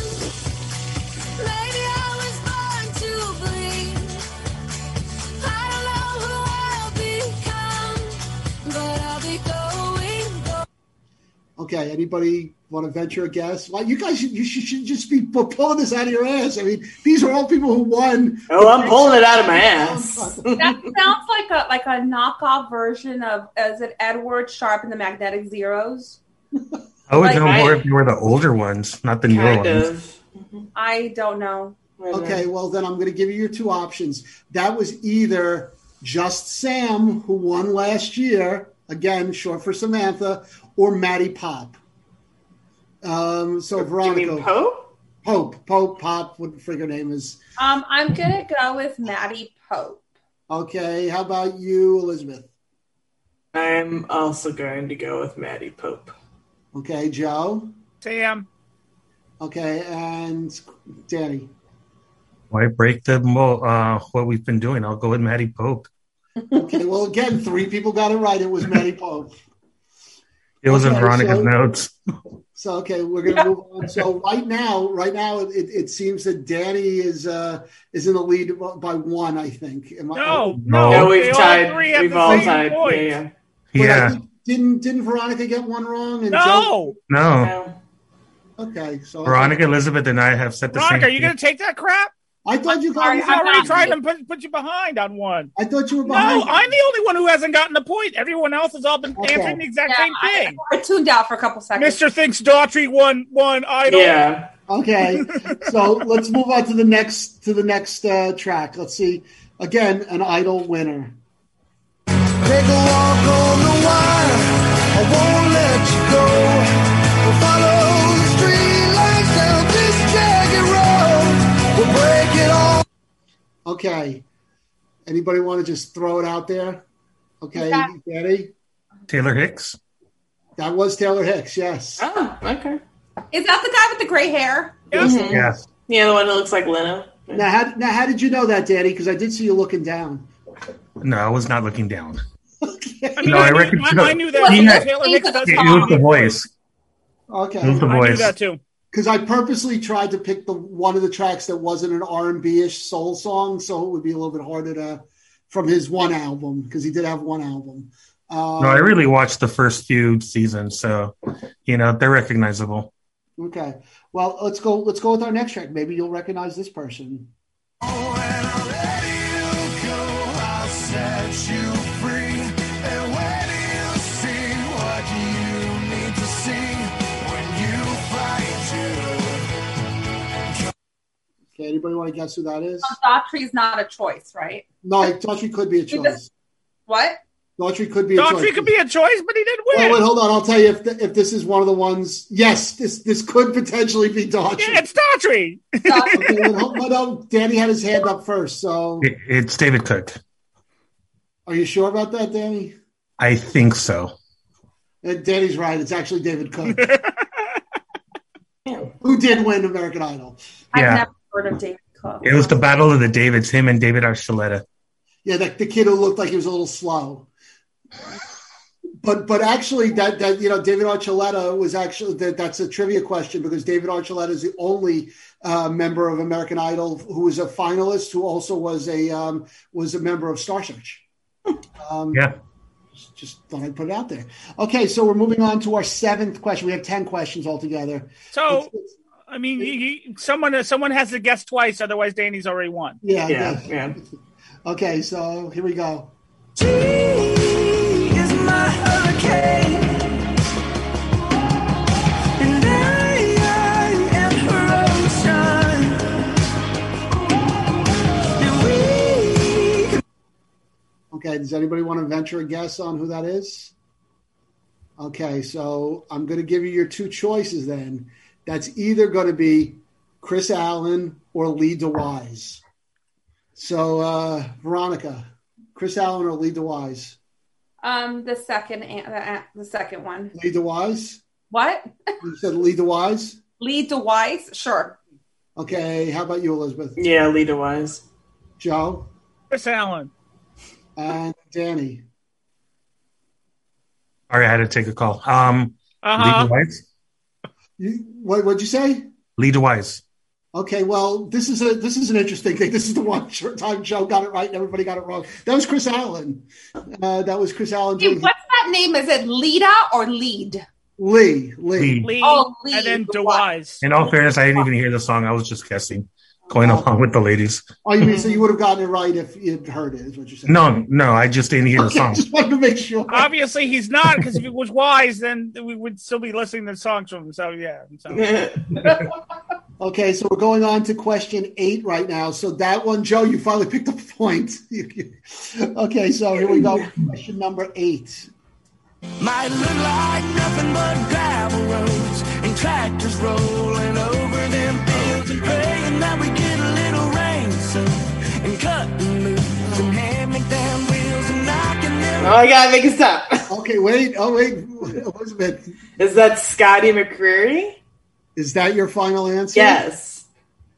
Maybe I was born to bleed. I don't know who I'll become, but I'll be going, going. Okay, anybody want to venture a guess? Well, you guys should, you should, should just be pulling this out of your ass. I mean, these are all people who won. Oh, I'm pulling it out of my ass. That sounds like a like a knockoff version of is it Edward Sharp and the Magnetic Zeros? I would Like, know I- more if you were the older ones, not the newer Kind ones. of. I don't know. Okay, well then I'm going to give you your two options. That was either Just Sam, who won last year, again short for Samantha, or Maddie Pop. Um, so Do you Veronica, mean Pope? Pope, Pope, Pop, what the frig her name is. Um, I'm gonna go with Maddie Pope. Okay, how about you, Elizabeth? I'm also going to go with Maddie Pope. Okay, Joe. Sam. Okay, and Danny. Why break the mo- uh, what we've been doing? I'll go with Maddie Pope. Okay, well again, three people got it right. It was Maddie Pope. It was in Okay, Veronica's so- notes. So okay, we're gonna move on. So right now, right now, it, it seems that Danny is uh, is in the lead by one. I think. Am I- No, No. no, Yeah, they we've all tied. three have We've the all same tied. point. Yeah, yeah. But I Yeah. think- didn't didn't Veronica get one wrong? And No, No. Well, Joe? Okay, so Veronica, Elizabeth, and I have set the Veronica, same. are you going to take that crap? I thought you sorry, got. He's I'm already not. tried to put, put you behind on one. I thought you were No, behind. I'm the only one who hasn't gotten the point. Everyone else has all been Okay. answering the exact Yeah, same thing. I, I tuned out for a couple seconds. Mister thinks Daughtry won one idol. yeah. Okay, so let's move on to the next to the next uh, track. Let's see. Again, an Idol winner. Take a walk on the wire. I won't let you go. We'll follow the street lights down this jagged road. We'll break it all. Okay, anybody want to just throw it out there? Okay, Yeah. Danny. Taylor Hicks. That was Taylor Hicks. Yes. Oh, okay. Is that the guy with the gray hair? Yes. Mhm. Yes. Yeah, the one that looks like Leno. Now, how, now, how did you know that, Danny? Because I did see you looking down. No, I was not looking down. I mean, No, I, I knew, reckon- I, I knew that He had- Taylor Hicks does It have was the a voice. Okay. It was the I knew voice. that too. Because I purposely tried to pick the one of the tracks that wasn't an R and B-ish soul song, so it would be a little bit harder to from his one album because he did have one album. Um, No, I really watched the first few seasons, so you know they're recognizable. Okay. Well, let's go. Let's go with our next track. Maybe you'll recognize this person. When I'm ready to go, I'll set you free. And when you see what you need to see, when you fight you. Okay. Anybody want to guess who that is? Daughtry's not a choice, right? No, Daughtry could be a choice. What? Daughtry could be a choice. Daughtry could be a choice, but he didn't win. Wait, wait, hold on. I'll tell you if the, if this is one of the ones. Yes, this this could potentially be Daughtry. Yeah, it's Daughtry. Okay, well, hold- no, no, Danny had his hand up first. So, It, it's David Cook. are you sure about that, Danny? I think so. Uh, Danny's right. It's actually David Cook, who did win American Idol. I've Yeah. never heard of David Cook. It was the Battle of the Davids, him and David Archuleta. Yeah, the, the kid who looked like he was a little slow. But but actually, that that you know, David Archuleta was actually that, that's a trivia question because David Archuleta is the only uh, member of American Idol who was a finalist who also was a um, was a member of Star Search. Um, Yeah. Just thought I'd put it out there. Okay, so we're moving on to our seventh question. We have ten questions altogether. So, It's- it's- I mean, you, you, someone someone has to guess twice, otherwise Danny's already won. yeah, Yeah, yeah. yeah. Okay, so here we go. She is my hurricane. Okay, does anybody want to venture a guess on who that is? Okay, so I'm going to give you your two choices then. That's either going to be Chris Allen or Lee DeWise. So, uh, Veronica, Chris Allen or Lee DeWise? Um, the second, uh, the second one. Lee DeWise? What? You said Lee DeWise? Lee DeWise? Sure. Okay, how about you, Elizabeth? Yeah, Lee DeWise. Joe? Chris Allen. And Danny? All right, I had to take a call. Um, uh-huh. Lee DeWise? You, what, what'd you say? Lee DeWise. Okay, well, this is a this is an interesting thing. This is the one time Joe got it right and everybody got it wrong. That was Chris Allen. Uh, that was Chris Allen. Hey, what's that name? Is it Lita or Lead? Lee. Lee. Lee. Oh, Lee. And then DeWise. In all fairness, I didn't even hear the song. I was just guessing, going along with the ladies. Oh, you mean so you would have gotten it right if you'd heard it, is what you're saying? No, no, I just didn't hear okay, the song. Just wanted to make sure. Obviously, he's not, because if it was Wise, then we would still be listening to songs from him. So, yeah. So. Okay, so we're going on to question eight right now. So that one, Joe, you finally picked up a point. Okay, so here we go. Question number eight. Might look like nothing but gravel roads and tractors rolling over them fields and praying that we get a little rain soon and cutting loose and hammering them wheels and knocking them. Oh, I gotta make it stop. Okay, wait. Oh, wait. Elizabeth. Is that Scotty McCreery? Is that your final answer? Yes.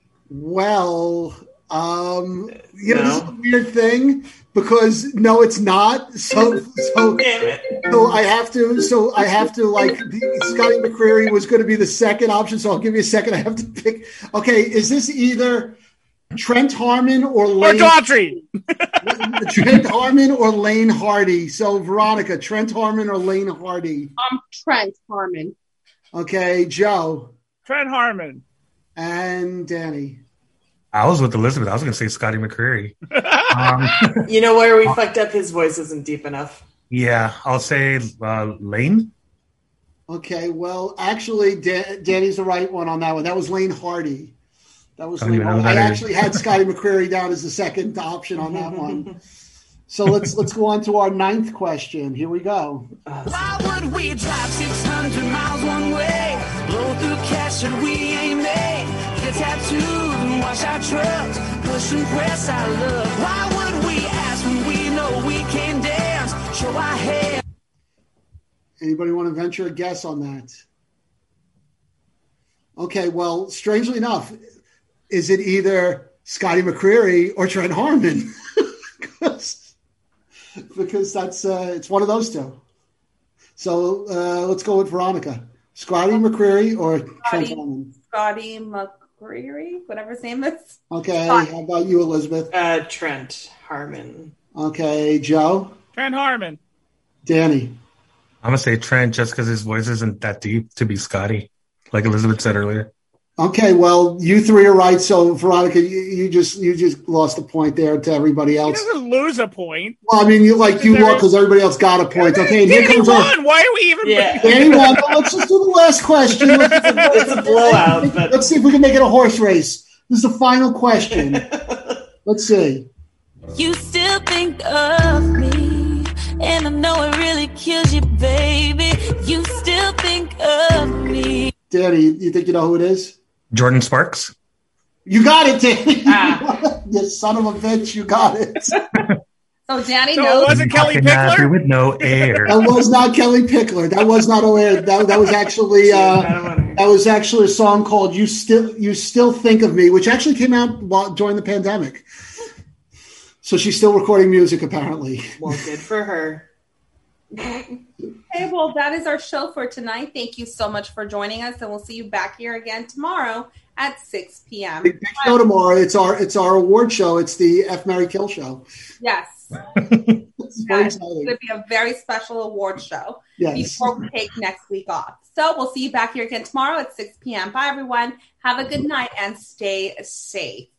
Well, um, you know, No. this is a weird thing because no, it's not. So, so, so I have to. So I have to like the, Scotty McCreery was going to be the second option. So I'll give you a second. I have to pick. Okay, is this either Trent Harmon or Lane? Or Daughtry. Trent Harmon or Lane Hardy? So Veronica, Trent Harmon or Lane Hardy? Um, Trent Harmon. Okay, Joe. Trent Harmon. And Danny. I was with Elizabeth. I was going to say Scotty McCreery. um, You know where we fucked up? His voice isn't deep enough. yeah, I'll say uh, Lane. Okay, well, actually, Dan- Danny's the right one on that one. That was Lane Hardy. That was I don't Lane even know Hardy. who I that is. actually had Scotty McCreery down as the second option on that one. So let's let's go on to our ninth question. Here we go. Why would we drive six hundred miles one way? Blow through cash that we ain't made. Get tattoos and wash our trucks. Push and press our love. Why would we ask when we know we can dance? Show our head. Anybody want to venture a guess on that? Okay, well, strangely enough, is it either Scotty McCreery or Trent Harmon? Because that's uh, it's one of those two. So uh, let's go with Veronica. Scotty McCreery or Scotty, Trent Harmon? Scotty McCreery, whatever his name is. Okay, Scotty. how about you, Elizabeth? Uh, Trent Harmon. Okay, Joe? Trent Harmon. Danny? I'm going to say Trent just because his voice isn't that deep to be Scotty, like Elizabeth said earlier. Okay, well, you three are right. So, Veronica, you, you just you just lost a point there to everybody He else. doesn't lose a point. Well, I mean, you like you lost because everybody else got a point. Okay, and here Danny comes won. our Why are we even? Yeah. Danny won. But let's just do the last question. Let's, It's a blowout, but let's see if we can make it a horse race. This is the final question. Let's see. You still think of me, and I know it really kills you, baby. You still think of me. Danny, you think you know who it is? Jordan Sparks. You got it, Danny. Ah. You son of a bitch, you got it. So Danny So knows. it wasn't Kelly Fucking happy Pickler? with no air. That was not Kelly Pickler. That was not aware. That, that was actually uh, that was actually a song called "You Still You Still Think of Me," which actually came out while, during the pandemic. So she's still recording music, apparently. well, good for her. Okay, well, that is our show for tonight. Thank you so much for joining us, and we'll see you back here again tomorrow at six p.m. Big, big show tomorrow. It's our it's our award show. It's the F Mary Kill show. Yes. It's very Yes. It's exciting. going to be a very special award show Yes. before we take next week off. So we'll see you back here again tomorrow at six p.m. Bye, everyone. Have a good night and stay safe.